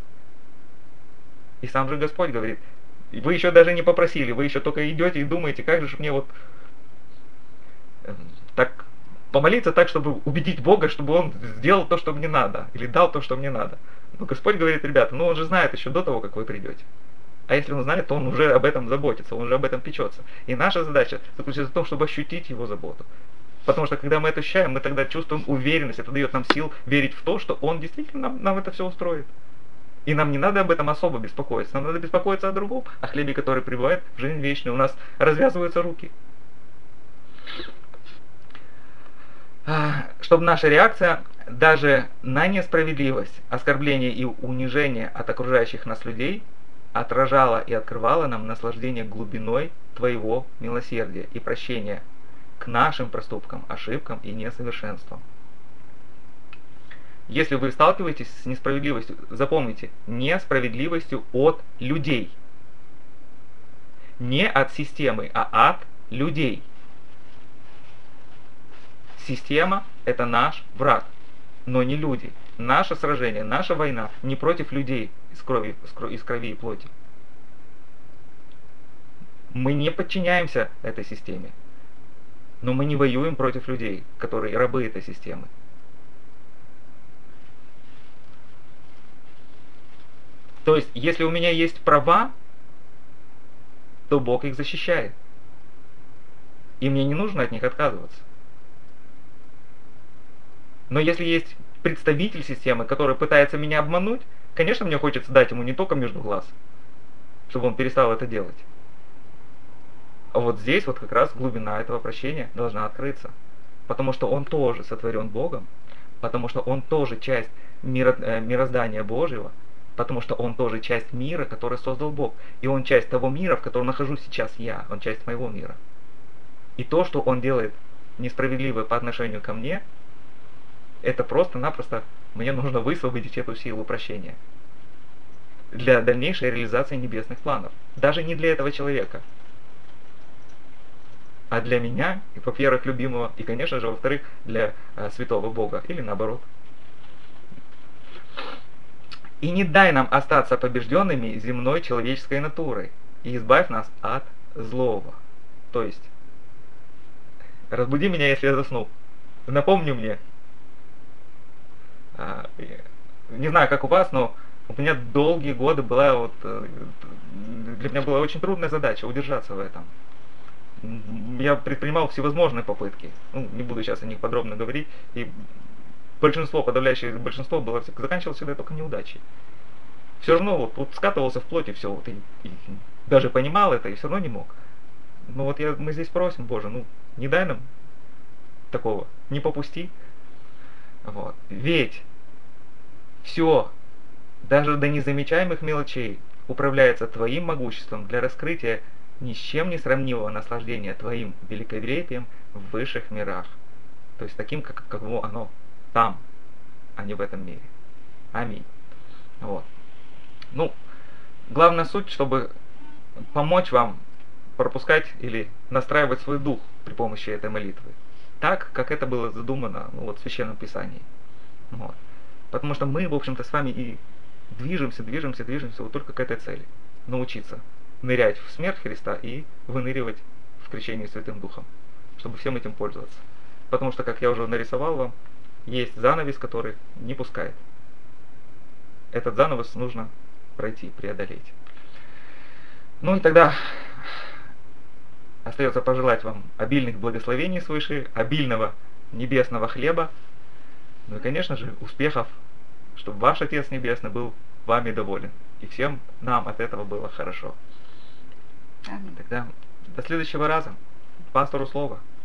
И сам же Господь говорит, вы еще даже не попросили, вы еще только идете и думаете, как же мне вот э, так помолиться так, чтобы убедить Бога, чтобы Он сделал то, что мне надо, или дал то, что мне надо. Но Господь говорит, ребята, ну Он же знает еще до того, как вы придете. А если Он знает, то Он уже об этом заботится, Он уже об этом печется. И наша задача заключается в том, чтобы ощутить Его заботу. Потому что когда мы это ощущаем, мы тогда чувствуем уверенность, это дает нам сил верить в то, что Он действительно нам, нам это все устроит. И нам не надо об этом особо беспокоиться. Нам надо беспокоиться о другом, о хлебе, который пребывает в жизнь вечную. У нас развязываются руки. Чтобы наша реакция даже на несправедливость, оскорбление и унижение от окружающих нас людей отражала и открывала нам наслаждение глубиной Твоего милосердия и прощения к нашим проступкам, ошибкам и несовершенствам. Если вы сталкиваетесь с несправедливостью, запомните, несправедливостью от людей. Не от системы, а от людей. Система – это наш враг, но не люди. Наше сражение, наша война не против людей из крови, из крови и плоти. Мы не подчиняемся этой системе, но мы не воюем против людей, которые рабы этой системы. То есть, если у меня есть права, то Бог их защищает. И мне не нужно от них отказываться. Но если есть представитель системы, который пытается меня обмануть, конечно, мне хочется дать ему не только между глаз, чтобы он перестал это делать. А вот здесь вот как раз глубина этого прощения должна открыться. Потому что он тоже сотворен Богом, потому что он тоже часть миро, э, мироздания Божьего, потому что он тоже часть мира, который создал Бог. И он часть того мира, в котором нахожусь сейчас я, он часть моего мира. И то, что он делает несправедливое по отношению ко мне, это просто-напросто мне нужно высвободить эту силу прощения для дальнейшей реализации небесных планов. Даже не для этого человека, а для меня, и, во-первых, любимого, и, конечно же, во-вторых, для э, святого Бога, или наоборот. И не дай нам остаться побежденными земной человеческой натурой, и избавь нас от злого. То есть, разбуди меня, если я засну. Напомни мне. Не знаю, как у вас, но у меня долгие годы была вот, для меня была очень трудная задача удержаться в этом. Я предпринимал всевозможные попытки, ну, не буду сейчас о них подробно говорить, и большинство, подавляющее большинство было, заканчивалось всегда только неудачей. Все равно вот, вот скатывался в плоть и все, вот, и, и даже понимал это, и все равно не мог. Ну вот я, мы здесь просим, Боже, ну не дай нам такого, не попусти. Вот. Ведь все, даже до незамечаемых мелочей, управляется Твоим могуществом для раскрытия ни с чем не сравнимого наслаждения Твоим великолепием в высших мирах. То есть таким, как, каково оно там, а не в этом мире. Аминь. Вот. Ну, главная суть, чтобы помочь вам пропускать или настраивать свой дух при помощи этой молитвы. Так, как это было задумано ну, вот, в Священном Писании. Вот. Потому что мы, в общем-то, с вами и движемся, движемся, движемся вот только к этой цели. Научиться нырять в смерть Христа и выныривать в крещении Святым Духом, чтобы всем этим пользоваться. Потому что, как я уже нарисовал вам, есть занавес, который не пускает. Этот занавес нужно пройти, преодолеть. Ну и тогда остается пожелать вам обильных благословений свыше, обильного небесного хлеба, ну и, конечно же, успехов, чтобы ваш Отец Небесный был вами доволен. И всем нам от этого было хорошо. Аминь. Тогда до следующего раза. Пастору слово.